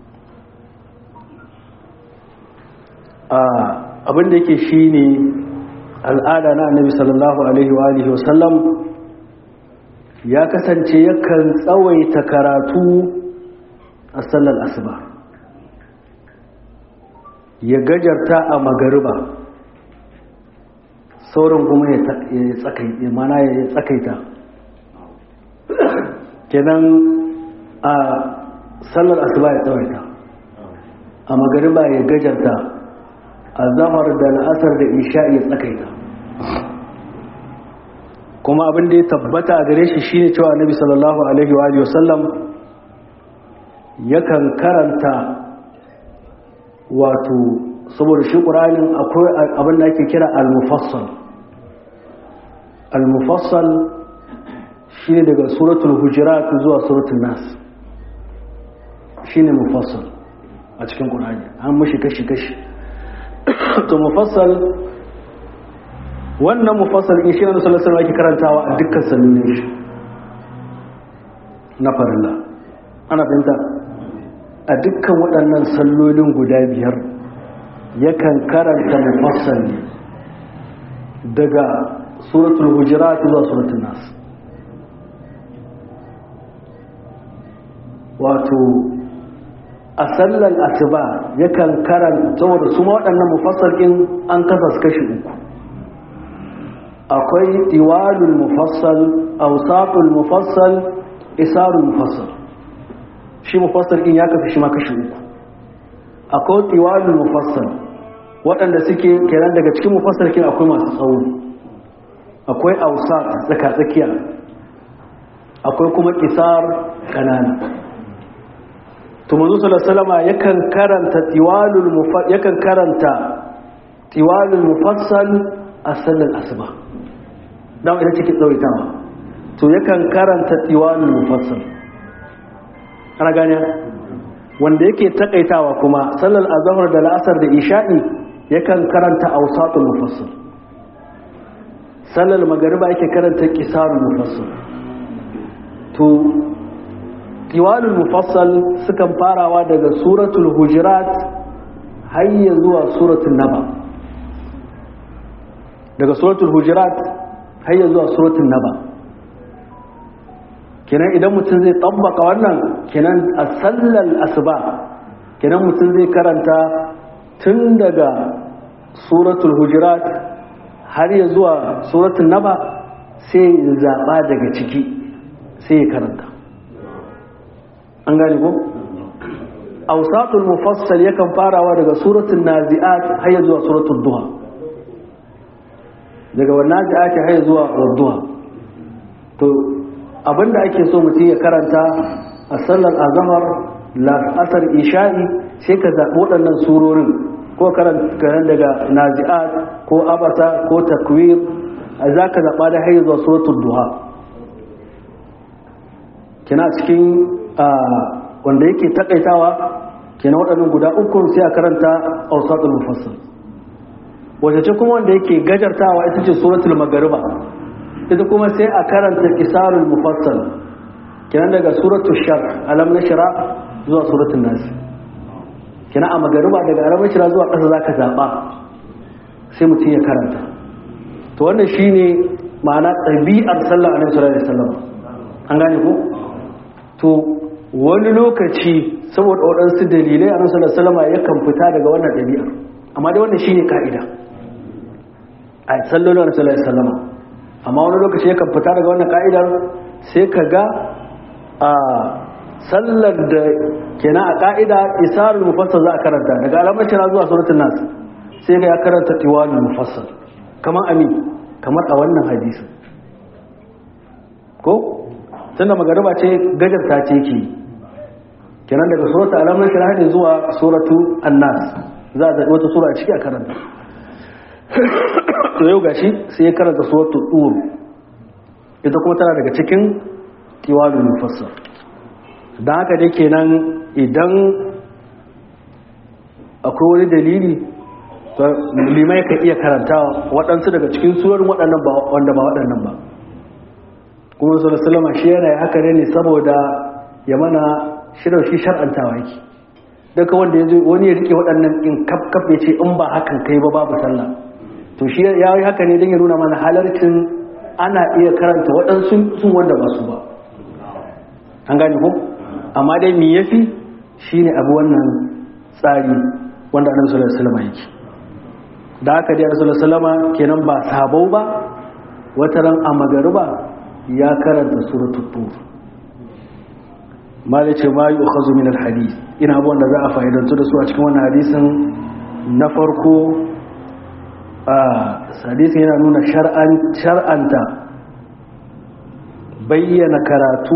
ah abinda yake shine al'ada na annabi sallallahu alaihi wa alihi wasallam ya kasance yakan tsawaita karatu a sallar asuba ya gajarta a magariba sauran kuma ya tsakaita mana ya tsakaita kenan a sallar asuba ya tsawaita a magariba ya gajarta a zahar da al'asar da isha ya tsakaita. Kuma abin da ya tabbata a gare shi shine cewa annabi sallallahu alaihi wa sallam yakan karanta wato saboda shi Qur'anin akwai abin da ake kira al-mufassal. Al-mufassal shine daga suratul hujurat zuwa suratul nas shine mufassal a cikin Qur'ani an mushi kashi kashi. To mufassal wannan mufassal in shi ne sallallahu alaihi wasallam yake karantawa a dukkan sallolin shi na farilla ana fahimta a dukkan waɗannan sallolin guda biyar yakan karanta mufassal ne daga suratul hujurat zuwa suratul nas. Wato a sallar asuba yakan karanta saboda su ma waɗannan mufassal din an kasa su kashi uku. Akwai tiwalul mufassal, awsatul mufassal, isarul mufassal. Shi mufassal din ya kafi shi ma kashi uku. Akwai tiwalul mufassal waɗanda suke kenan daga cikin mufassal kin akwai masu tsawo. Akwai awsat tsaka tsakiya. Akwai kuma isar kanana. To manzo sallallahu alaihi wasallam yakan karanta tiwalul mufassal yakan karanta tiwalul mufassal a sallar asuba dan ita cikin tsawaitawa to yakan karanta tiwalul mufassal ana gane wanda yake takaitawa kuma sallar azhar da al'asr da isha'i yakan karanta awsatul mufassal sallar magriba yake karanta qisarul mufassal. To tiwalul mufassal sukan farawa daga suratul hujurat har zuwa suratul naba daga suratul hujurat har zuwa suratul naba kenan idan mutum zai tabbaka wannan kenan a sallar asuba kenan mutum zai karanta tun daga suratul hujurat har zuwa suratul naba sai ya zaba daga ciki sai ya karanta. An gane ko? Awsatul mufassal yakan farawa daga suratul nazi'at har zuwa suratul duha. Daga wannan nazi'at har zuwa duha. To abinda ake so mutum ya karanta a sallar azhar, asar, isha'i sai ka zabi waɗannan surorin ko karanta daga nazi'at ko abasa ko takwir zaka zaba da har zuwa suratul duha. Kina cikin wanda yake takaitawa kenan waɗannan guda uku sai a karanta awsatul mufassal. Wace ce kuma wanda yake gajartawa ita ce suratul magriba ita kuma sai a karanta qisarul mufassal kenan daga suratul shar alam nashra zuwa suratul nas. Kenan a magriba daga alam nashra zuwa ƙasa zaka zaba sai mutum ya karanta. To wannan shine ma'ana ɗabi'ar sallar annabi sallallahu alaihi wasallam an gane ko to wani lokaci saboda waɗansu dalilai annabi sallallahu alaihi wasallam yakan fita daga wannan ɗabi'ar amma dai wannan shine ka'ida a sallolin annabi sallallahu alaihi wasallam amma wani lokaci yakan fita daga wannan ka'idar sai ka ga a sallar da kenan a ka'ida isarul mufassal za a karanta daga alamar shira zuwa suratul nas sai ga ya karanta tiwalul mufassal kamar amin kamar a wannan hadisin ko tunda magariba ce gajarta ce ke kenan daga suratul alamar shira ne zuwa suratul annas za a zaɓi wata sura a ciki a karanta to yau gashi sai ya karanta suratul tur ita kuma tana daga cikin tiwalul mufassal don haka dai kenan idan akwai wani dalili limai ka iya karanta waɗansu daga cikin surorin waɗannan ba wanda ba waɗannan ba kuma sallallahu alaihi wasallam shi yana haka ne saboda ya mana shirin shi shar'antawa yake duka wanda ya zo wani ya rike waɗannan in kaf ya ce in ba hakan kai ba babu sallah to shi ya yi haka ne don ya nuna mana halarcin ana iya karanta waɗansu sun wanda ba su ba an gane ko amma dai mi yafi shine abu wannan tsari wanda annabi sallallahu alaihi wasallam yake da haka dai annabi sallallahu alaihi wasallam kenan ba sabau ba wataran a magariba ya karanta suratul tur malice ma yu'khazu min alhadith ina abu wanda za a fa'idantu da su a cikin wannan hadisin na farko a hadisin yana nuna shar'an shar'anta bayyana karatu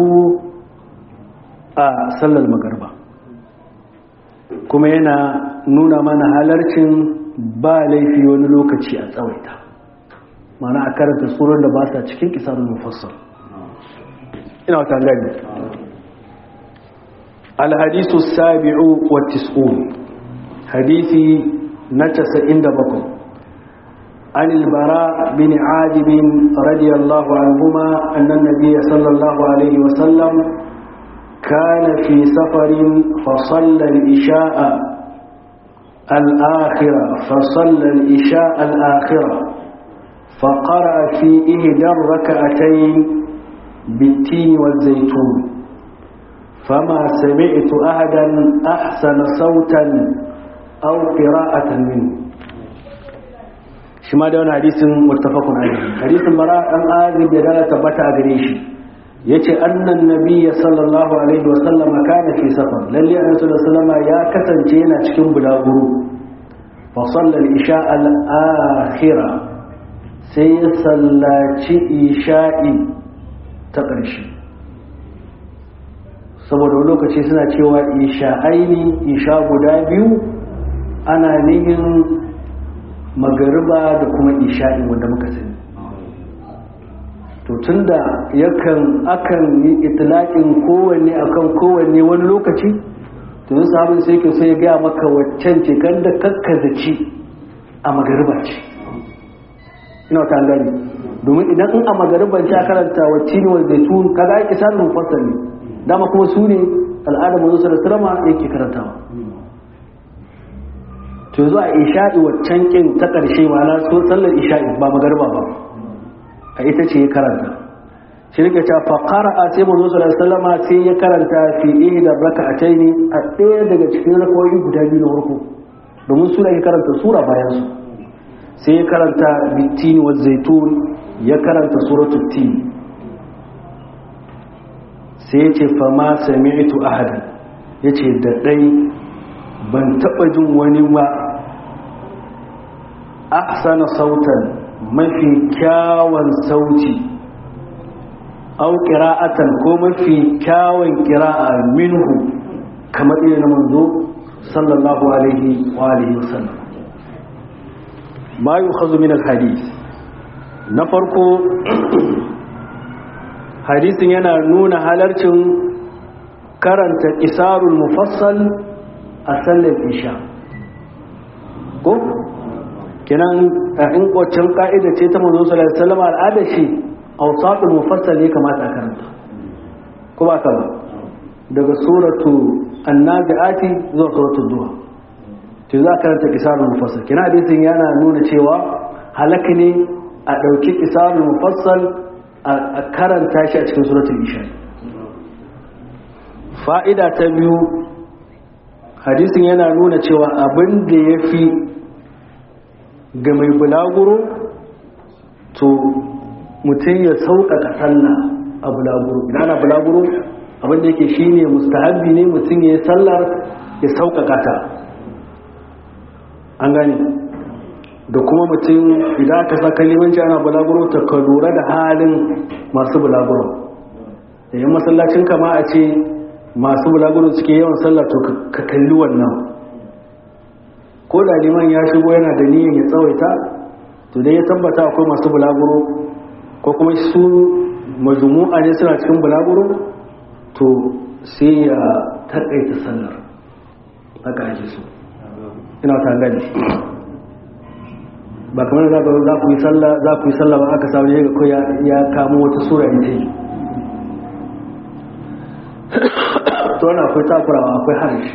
a sallar magarba kuma yana nuna mana halarcin ba laifi wani lokaci a tsawaita mana a karanta surar da ba sa cikin kisarun mufassal ina wata gani alhadisu sabi'u wa tis'un hadisi na casa'in da bakwai عن البراء بن عازب رضي الله عنهما أن النبي صلى الله عليه وسلم كان في سفر فصلى العشاء الآخرة فصلى العشاء الآخرة فقرأ في إحدى الركعتين بالتين والزيتون فما سمعت أحدا أحسن صوتا أو قراءة منه شما دون حديث متفق عليه حديث براء أن آذب يدالة بتا أغريشي yace annan nabiyya sallallahu alaihi wasallam kana fi safar lalle annabi sallallahu alaihi wasallam ya kasance yana cikin bulaguro fa sallal isha al akhira sai ya sallaci isha'i ta ƙarshe saboda lokaci suna cewa isha'aini isha guda biyu ana nihin magariba da kuma isha'i wanda muka sani to tunda yakan akan yi itlaqin kowanne akan kowanne wani lokaci to yin sahabin sai ke sai ya gaya maka waccan ce kan da kakkazaci a magariba ce ina ta gani domin idan in a magariban ta karanta wacce ne wanda tun kaga ake samun mufassal ne dama kuma su ne al'adar manzo sallallahu alaihi wasallam yake karantawa to yanzu a isha'i waccan kin ta karshe ma'ana so sallar isha'i ba magariba ba a ita ce ya karanta shi rike ta faƙara a sai manzo sallallahu alaihi wasallam sai ya karanta fi ihda raka'atayn a ɗaya daga cikin rakawoyi guda biyu na farko domin sura ya karanta sura bayan su sai ya karanta bitini wa zaitun ya karanta suratul tin sai ya ce fa ma sami'tu ahadan yace da dai ban taba jin wani ba ahsana sautan mafi kyawun sauti au qira'atan ko mafi kyawun qira'a minhu kamar irin manzo sallallahu alaihi wa alihi wasallam ma yukhadhu min alhadith na farko hadisin yana nuna halarcin karanta isarul mufassal a sallar isha ko kenan in kwacin ka'ida ce ta manzo sallallahu alaihi wasallam al'ada shi awsatul mufassal ne kamata a karanta ko ba ka ba daga suratu an-nazi'ati zuwa suratu duha to za ka karanta kisarul mufassal kenan hadisin yana nuna cewa halaka ne a ɗauki qisarul mufassal a karanta shi a cikin suratul isha. Fa'ida ta biyu, hadisin yana nuna cewa abin da ya fi ga mai bulaguro to mutum ya sauƙaƙa sallah a bulaguro. Idan ana bulaguro abin da yake shine mustahabbi ne mutum ya yi sallar ya sauƙaƙa ta, an gane. Da kuma mutum idan aka saka limanci ana bulaguro ta ka lura da halin masu bulaguro. Da yin masallacin kama a ce masu bulaguro suke yawan sallah to ka kalli wannan. Ko da liman ya shigo yana da niyyar ya tsawaita to dai ya tabbata akwai masu bulaguro ko kuma su majmu'a ne suna cikin bulaguro to sai ya taƙaita sallar haka ake so. Ina ta gani ba kamar za ka za ku yi sallah za ku yi sallah ba aka samu yaga ko ya ya kamo wata sura ita yi to na akwai takurawa akwai harish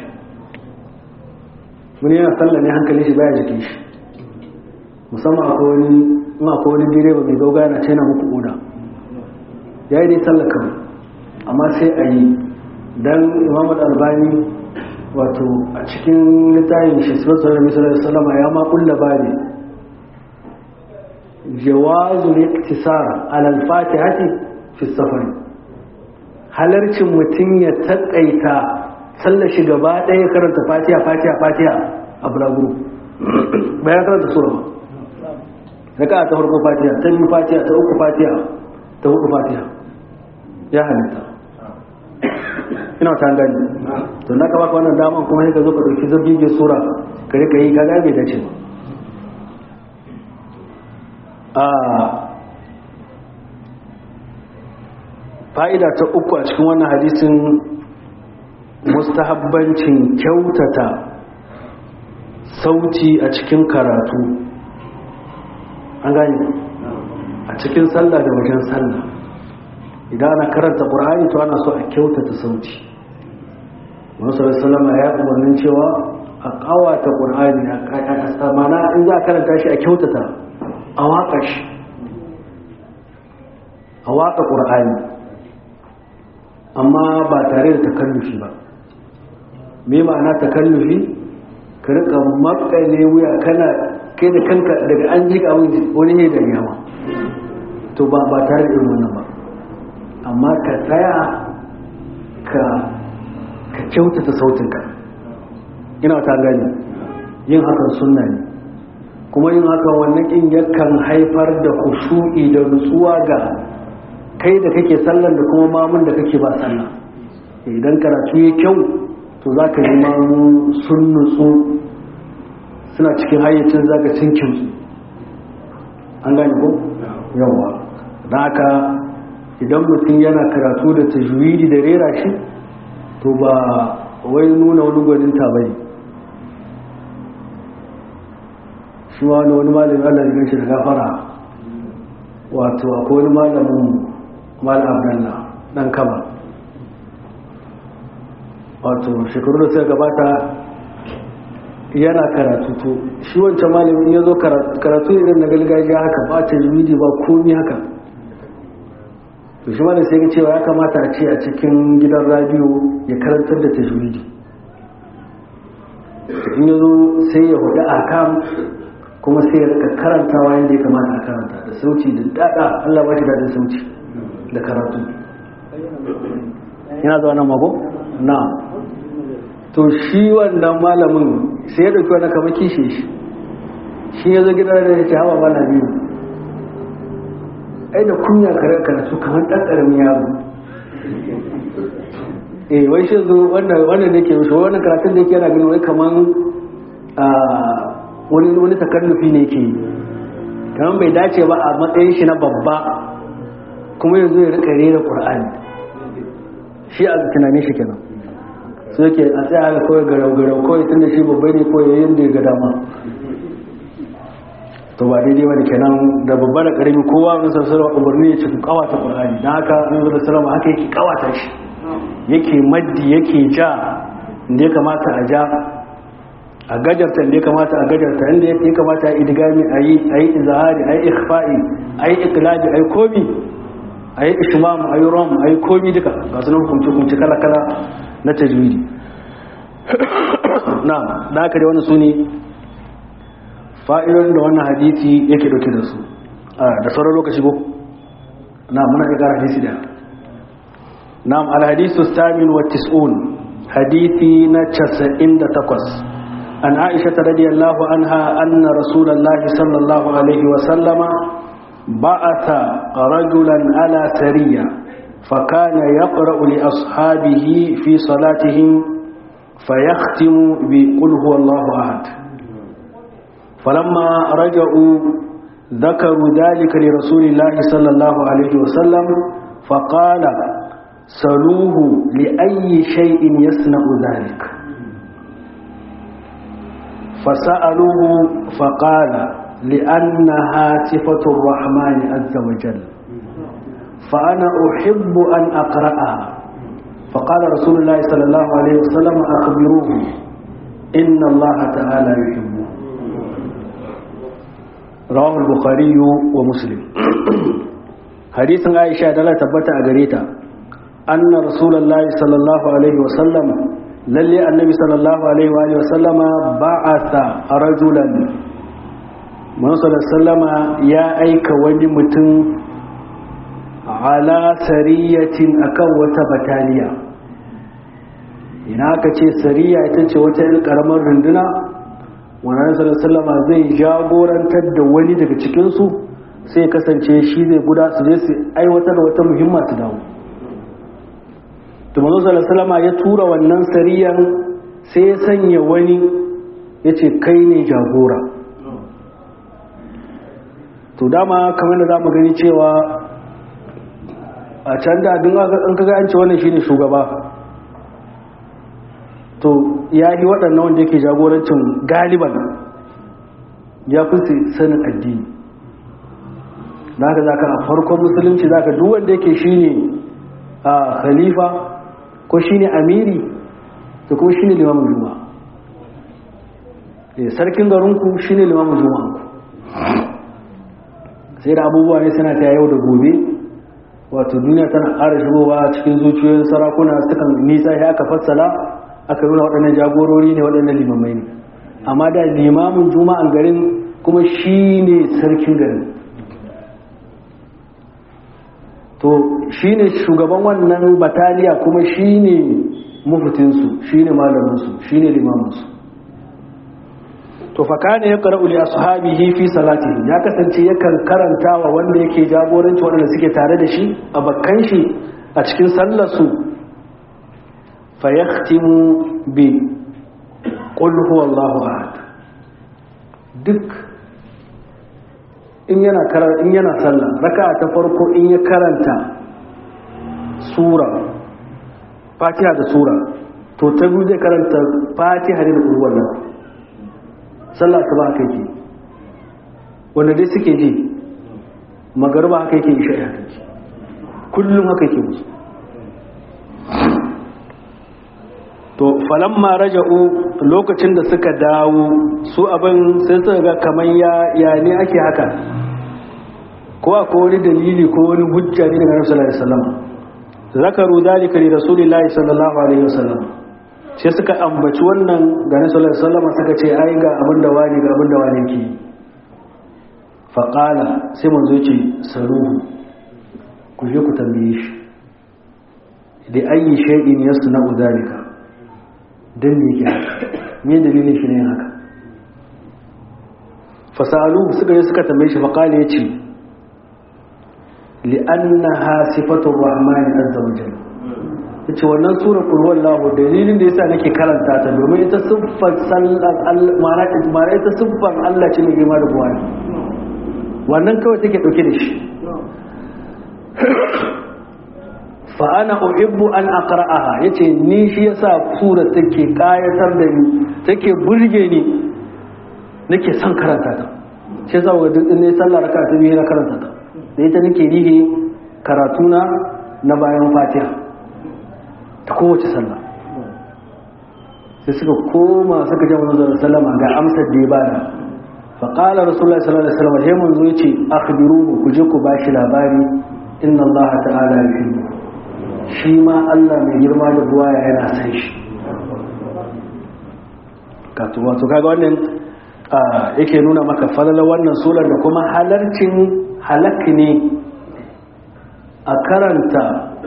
wani yana sallah ne hankali shi baya jikin shi, musamman akwai wani in akwai wani direba mai gauga yana ce na muku oda ya yi dai sallah kawai amma sai a yi dan Imam Al-Albani wato a cikin littafin shi sallallahu alaihi wasallam ya ma kulla bane jawazul iktisar ala al-fatihati fi safar, halarcin mutum ya taƙaita sallar shi gaba ɗaya karanta fatiha fatiha fatiha a bulaguro bayan karanta sura ba raka ta farko fatiha ta biyu fatiha ta uku fatiha ta hudu fatiha ya halitta. Ina ta gani to na ka baka wannan daman kuma sai ka zo ka dauki zabige sura ka rika yi kaga bai dace ba. a fa'ida ta uku a cikin wannan hadisin mustahabbancin kyautata sauti a cikin karatu, an gani a cikin sallah da wajen sallah idan ana karanta Qur'ani to ana so a kyautata sauti. Muhammad sallallahu alaihi ya umarnin cewa a kawata Qur'ani a mana in za a karanta shi a kyautata a waka shi a waka Qur'ani amma ba tare da takallufi ba. Me ma'ana takallufi? Ka rika makale wuya kana kai da kanka daga an ji abin wani ne da yawa to ba ba tare da irin wannan ba, amma ka tsaya ka ka kyautata sautinka. Ina ta gani yin hakan sunna ne, kuma yin hakan wannan in yakan haifar da khushu'i da nutsuwa ga kai da kake sallan da kuma mamun da kake ba sallah. Idan karatu ya kyau to za ka yi mamu sun nutsu suna cikin hayyacin zaga cin kinsu, an gani ko? Yawa da haka idan mutum yana karatu da tajwidi da rera shi to ba wai nuna wani gwaninta bai. shi ma wani malamin Allah ya ganshi da gafara, wato akwai wani malamin malam Abdullah dan Kaba, wato shekaru da suka gabata yana karatu to shi wancan malamin ya zo karatu irin na gargajiya haka ba tajwidi ba komi haka to shi malamin sai ga cewa ya kamata a ce a cikin gidan radio ya karantar da tajwidi. In ya zo sai ya hudu akam kuma sai ya rika karantawa yadda ya kamata a karanta da sauti da dada. Allah ba shi dadin sauti da karatu. Yana zuwa nan mako? Na to shi wannan malamin sai ya dauki wani kama kishe shi shi ya zo gidan da ya ce hawa bana biyu ai da kunya kare karatu kamar ɗan ƙaramin yaro. eh wai shi zo wannan wannan da ke mishi wannan karatun da yake yana gani wai kaman wani wani takallufi ne yake kaman bai dace ba a matsayin shi na babba kuma yanzu ya rika rera Qur'ani. Shi a tunanin shi kenan so yake a tsaya ga kawai garau garau kawai tunda shi babba ne ko yayin da ya ga dama. to ba daidai ba da kenan da babba da karami kowa mun san sarwa umarni ya ci kawata Qur'ani dan haka Annabi sallallahu alaihi wasallam haka yake kawata shi, yake maddi yake ja inda ya kamata a ja a gajarta inda ya kamata a gajarta inda ya kamata a idigami a yi a yi izahari a yi ikhfa'i a yi ikilabi a yi komi a yi ishmam a yi rom a yi komi duka ga sunan hukumce-hukumce kala-kala na tajwidi na da aka da wani su ne fa'idon da wannan hadisi yake dauke da su da sauran lokaci ko na muna iya kara hadisi da na alhadisu stamin wa tis'un hadisi na casa'in da takwas an aisha ta radiyallahu anha anna rasulallahi sallallahu alaihi wasallama ba'atha rajulan ala sariya فكان يقرأ لأصحابه في صلاتهم فيختم بقل هو الله أحد فلما رجعوا ذكروا ذلك لرسول الله صلى الله عليه وسلم فقال سلوه لأي شيء يصنع ذلك فسألوه فقال لأنها صفة الرحمن عز وجل فأنا أحب أن أقرأها فقال رسول الله صلى الله عليه وسلم أخبروه إن الله تعالى يحبه رواه البخاري ومسلم حديث عائشة دلالة تبت أغريتا أن رسول الله صلى الله عليه وسلم للي النبي صلى الله عليه وآله وسلم بعث رجلا من صلى الله عليه وسلم يا أيك ونمتن على سرية أكوة بتالية ina aka ce sariya ita ce wata yin karamar runduna wannan sallama zai jagorantar da wani daga cikinsu sai kasance shi zai guda su je su aiwatar da wata muhimma su dawo to manzo sallama ya tura wannan sariyan sai ya sanya wani ya ce kai ne jagora to dama kamar da za mu gani cewa a can da abin an kaga an ce wannan shine shugaba to ya yi waɗannan wanda yake jagorancin galiban ya fi sanin addini za ka za ka a farkon musulunci za ka duk wanda yake shi ne a khalifa ko shi ne amiri da kuma shi ne limamin juma'a sarkin garinku shi ne limamin juma'anku sai da abubuwa ne suna ta yau da gobe wato duniya tana ƙara shigowa cikin zuciyoyin sarakuna sukan nisa ya aka fassala aka nuna waɗannan jagorori ne waɗannan limamai ne amma da limamin juma'an garin kuma shi ne sarkin garin to shi ne shugaban wannan bataliya kuma shi ne mafitinsu shi ne malaminsu shi ne limaminsu to fakane ya ƙara'u li ashabihi fi salatihi ya kasance yakan karanta wa wanda yake jagoranci waɗanda suke tare da shi a bakkan shi a cikin sallarsu fayakhtimu bi qul huwallahu ahad duk in yana karanta in yana sallah raka'a ta farko in ya karanta sura fatiha da sura to ta biyu zai karanta fatiha da qul huwallahu sallah ta ba haka yake wanda dai suke ji magarba haka yake isha haka yake kullum haka yake musu to falamma raja'u lokacin da suka dawo su abin sai suka ga kaman ya ya ne ake haka ko akwai wani dalili ko wani hujja ne daga Nabi sallallahu alaihi wasallam zakaru dalika li rasulillahi sallallahu alaihi wasallam sai suka ambaci wannan ga Nabi sallallahu alaihi wasallam suka ce ai ga abin da wani ga abin da wani ke fa qala sai manzo ce saruhu ku je ku tambaye shi da ayi shay'in yasna'u dalika dan me yake me dalilin shi ne haka fasalu suka je suka tambaye shi fa qala yace li'annaha sifatur rahmani azza wa jalla yace wannan sura qul huwallahu dalilin da yasa nake karanta ta domin ita siffar sallar Allah mara ita siffar Allah ce ne girma da buwaya wannan kawai take dauke da shi fa ana uhibbu an aqra'aha yace ni shi yasa sura take kayatar da ni take burge ni nake son karanta ta shi yasa wa duk ne sallar raka'a ta biyu na karanta ta da ita nake rihe karatuna na bayan Fatiha ta kowace sallah sai suka koma suka ji manzo sallama ga amsar da ya bada fa qala rasulullahi sallallahu alaihi wasallam sai manzo yace akhbiruhu ku je ku bashi labari inna allaha ta'ala yuhibbu shi ma Allah mai girma da buwaya yana san shi ka to wato kaga wannan yake nuna maka falalar wannan surar da kuma halarcin halakki ne a karanta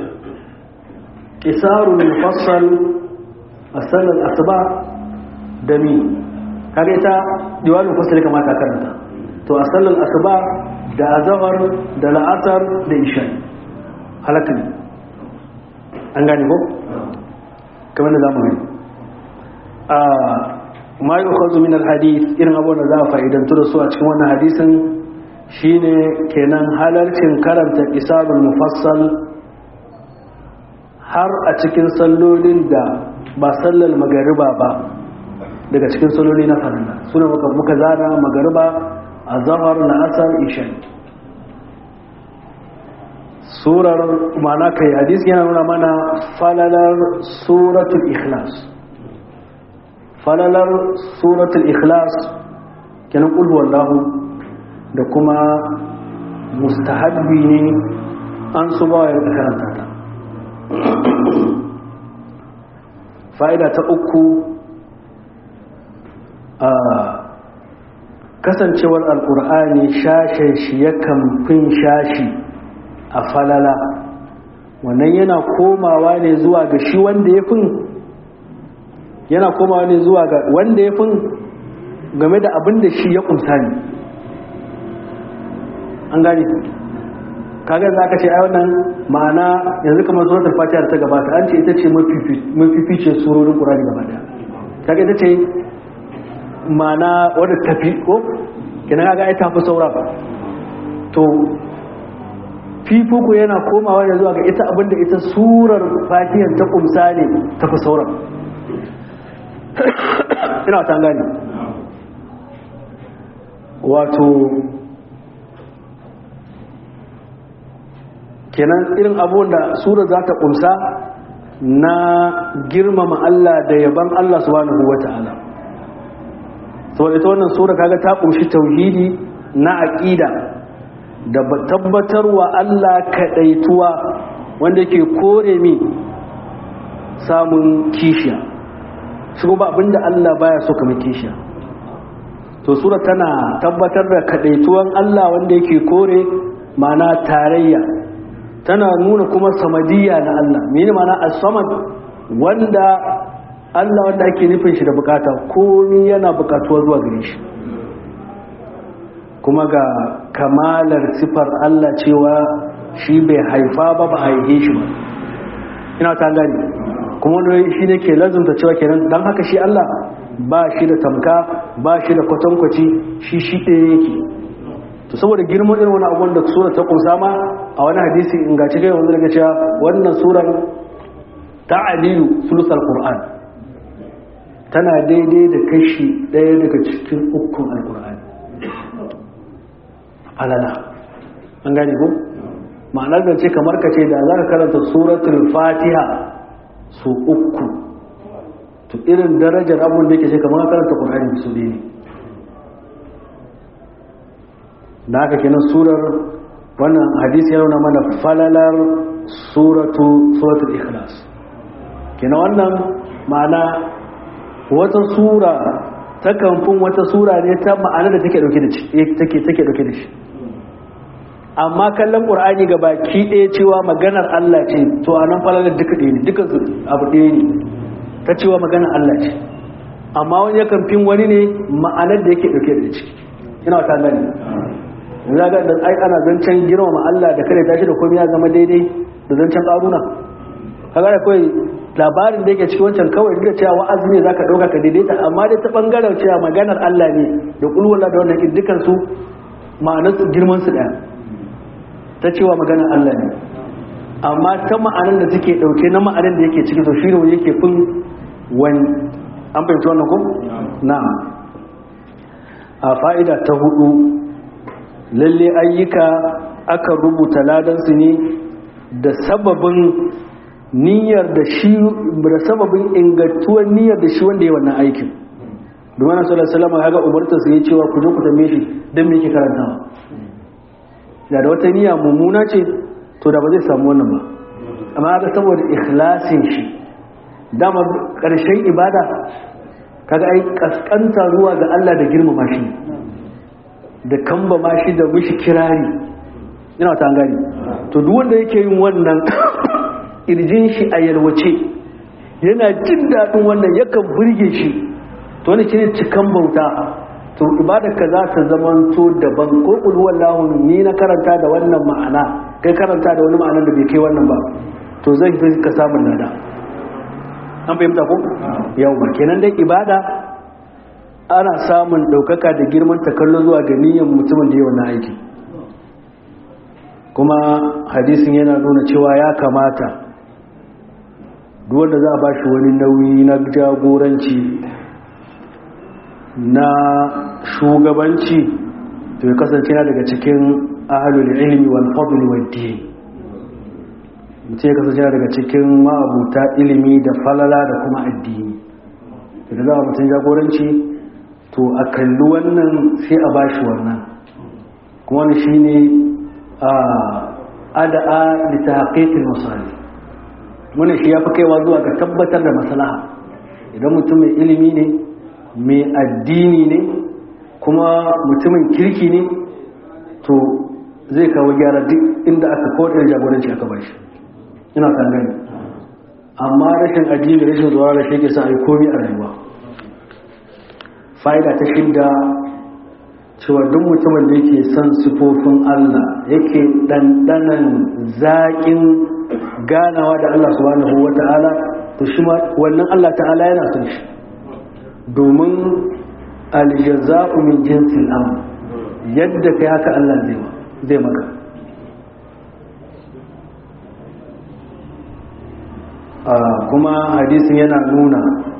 qisarul mufassal a sallar asuba da mi kaga ita diwalin mufassal kamata a karanta to a sallar asuba da azhar da la'asar da isha halakki ne an gane ko kamar da zamu gani a ma yukhadhu min alhadith irin abubuwan da za a fa'idantu da su a cikin wannan hadisin shine kenan halarcin karanta qisarul mufassal har a cikin sallolin da ba sallar magariba ba daga cikin salloli na farilla suna muka muka zana magariba azhar la'asar isha surar ma'ana kai hadisi yana nuna mana falalar suratul ikhlas falalar suratul ikhlas kenan qul huwallahu da kuma mustahabbi ne an so ba ya karanta ta fa'ida ta uku a kasancewar alqur'ani shashin shi yakan fin shashi a falala wannan yana komawa ne zuwa ga shi wanda ya fin yana komawa ne zuwa ga wanda ya fin game da abin da shi ya kumsa ne an gani kaga za ka ce ai wannan ma'ana yanzu kamar suratul fatiha da ta gabata an ce ita ce mafifice surorin qur'ani gaba daya kaga ita ce ma'ana wadda tafi ko kina kaga ai tafi saura to fifuku yana komawa ne zuwa ga ita abinda ita surar fatihar ta kumsa ne tafi sauran ina ta gani wato kenan irin abubuwan da sura za ta kumsa na girmama Allah da yaban Allah subhanahu wata'ala saboda ita wannan sura kaga ta kumshi tauhidi na aqida da tabbatarwa Allah kadaituwa wanda yake kore mi samun kishiya shi ba abinda Allah baya so kamar kishiya to sura tana tabbatar da kadaituwan Allah wanda yake kore ma'ana tarayya tana nuna kuma samadiyya na Allah mene ma'ana as-samad wanda Allah wanda ake nufin shi da bukata komai yana bukatuwa zuwa gare shi kuma ga kamalar sifar Allah cewa shi bai haifa ba ba haife shi ba ina ta gani kuma wani shi ne ke lazumta cewa kenan dan haka shi Allah ba shi da tamka ba shi da kwatankwaci shi shi ɗaya yake to saboda girman irin wani abubuwan da sura ta kunsa ma a wani hadisi ingace kai wanda daga cewa wannan suran ta'adilu sulusal qur'an tana daidai da kashi ɗaya daga cikin ukun alqur'ani alala an gane ko ma'anar da ce kamar ka ce da za ka karanta suratul fatiha su uku to irin darajar abun da yake ce kamar karanta qur'ani su ne da haka kenan surar wannan hadisi ya nuna mana falalar suratu suratul ikhlas kenan wannan ma'ana wata sura ta kamfin wata sura ne ta ma'ana da take dauke da shi take take dauke da shi amma kallon qur'ani ga baki ɗaya cewa maganar Allah ce to anan falalar duka ɗaya ne duka abu ɗaya ne ta cewa maganar Allah ce amma wani yakan fin wani ne ma'anar da yake dauke da shi ina ta gani zaga da ai ana zancen girmama Allah da kare tashi da komai ya zama daidai da zancen karuna kaga da kai labarin da yake cikin wancan kawai da cewa wa'azi ne zaka dauka ka daidaita amma dai ta bangaren cewa maganar Allah ne da kulwala da wannan dukkan su ma'anar su girman su daya ta cewa maganar Allah ne amma ta ma'anar da take dauke na ma'anar da yake ciki to shi ne yake fin wani an fahimci wannan ko na'am a fa'ida ta hudu lalle ayyuka aka rubuta ladansu ne da sababin niyyar da shi da sababin ingantuwar niyyar da shi wanda ya wannan aikin. Domin Sallallahu alaihi wasallam ya ga umarta su yi cewa ku je ku tambaye shi dan me yake karantawa. Da da wata niyya mummuna ce to da ba zai samu wannan ba. Amma ga saboda ikhlasin shi dama karshen ibada kaga ai kaskanta zuwa ga Allah da girmama shi da kamba ma shi da mishi kirari ina ta gani to duk wanda yake yin wannan irjin shi a yalwace yana jin dadin wannan yakan burge shi to ne shine cikan bauta to ibadarka za ta zamanto daban ko kul wallahu ni na karanta da wannan ma'ana kai karanta da wani ma'anar da bai kai wannan ba to zai fi ka samu lada an fahimta ko yau ba kenan dai ibada ana samun daukaka da girman takallo zuwa ga niyyar mutumin da yawa na aiki kuma hadisin yana nuna cewa ya kamata duk wanda za a bashi wani nauyi na jagoranci na shugabanci to ya kasance na daga cikin ahlul ilmi wal fadl wad din mutum ya kasance na daga cikin ma'abuta ilimi da falala da kuma addini da za a mutum jagoranci to a kalli wannan sai a bashi wannan kuma wani shine a ada'a li tahqiqil masalih wannan shi yafi kaiwa zuwa ga tabbatar da maslaha idan mutum mai ilimi ne mai addini ne kuma mutumin kirki ne to zai kawo gyara duk inda aka kodin jagoranci aka bashi ina san gani amma rashin addini rashin zuwa da shi ke sa ai komai a rayuwa fa'ida ta shidda cewa duk mutumin da yake son sifofin Allah yake dandanan zaƙin ganawa da Allah subhanahu wata'ala to shi wannan Allah ta'ala yana son shi domin aljaza'u min jinsil amal yadda kai haka Allah zai zai maka kuma hadisin yana nuna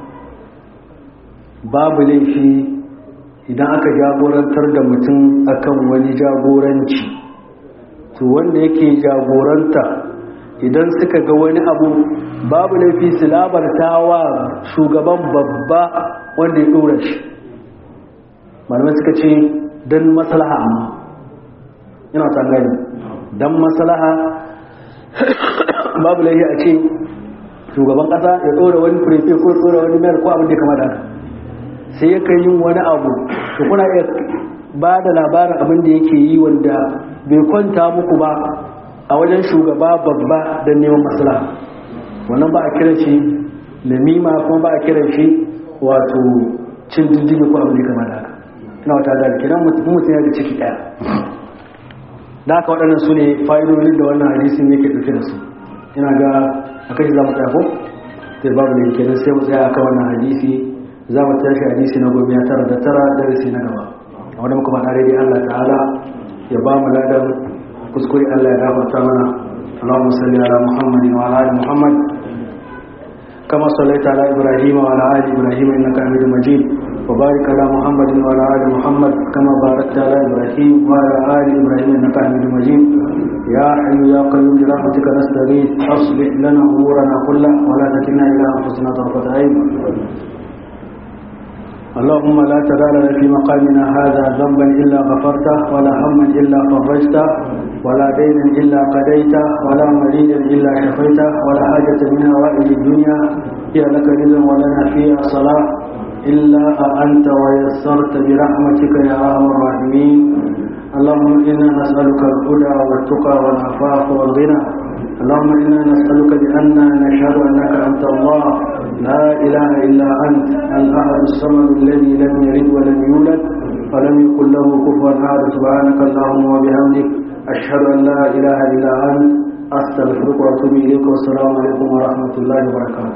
babu laifi idan aka jagorantar da mutum akan wani jagoranci to wanda yake jagoranta idan suka ga wani abu babu laifi su labarta wa shugaban babba wanda ya dora shi malamai suka ce don maslaha amma yana ta gani don maslaha babu laifi a ce shugaban kasa ya dora wani prefe ko dora wani mayar ko abin da kama da haka sai ya kai yin wani abu da kuna iya ba da labarin abin da yake yi wanda bai kwanta muku ba a wajen shugaba babba don neman maslaha wannan ba a kiran shi namima kuma ba a kiran shi wato cin diddigi ko abin da kama da haka ina wata da kiran mutum mutum ya ga ciki daya da haka waɗannan su ne fa'idodin da wannan hadisin yake ɗauke da su ina ga a kai za mu tsaya ko sai babu ne kenan sai mu tsaya akan wannan hadisi za mu tashi hadisi na goma tara da tara darasi na gaba a wanda muka faɗa dai Allah ta'ala ya ba mu ladan kuskure Allah ya gafarta mana Allahumma salli ala Muhammadin wa ala ali Muhammad kama sallaita ala Ibrahim wa ala ali Ibrahim innaka Hamidum Majid wa barik ala Muhammadin wa ala ali Muhammad kama barakta ala Ibrahim wa ala ali Ibrahim innaka Hamidum Majid ya hayyu ya qayyum bi rahmatika nastaghith aslih lana umurana kullaha wa la takilna ila anfusina tarfata ayn اللهم لا تدع لنا في مقامنا هذا ذنبا إلا غفرته ولا هما إلا فرجته ولا دينا إلا قضيته ولا مريدا إلا شفيته ولا حاجة من هوائج الدنيا هي لك رزق ولنا فيها صلاة إلا أنت ويسرت برحمتك يا أرحم الراحمين اللهم إنا نسألك الهدى والتقى والعفاف والغنى اللهم إنا نسألك بأننا نشهد أنك أنت الله لا إله إلا أنت الأحد الصمد الذي لم يلد ولم يولد ولم يكن له كفوا أحد سبحانك اللهم وبحمدك أشهد أن لا إله إلا أنت أستغفرك وأتوب إليك والسلام عليكم ورحمة الله وبركاته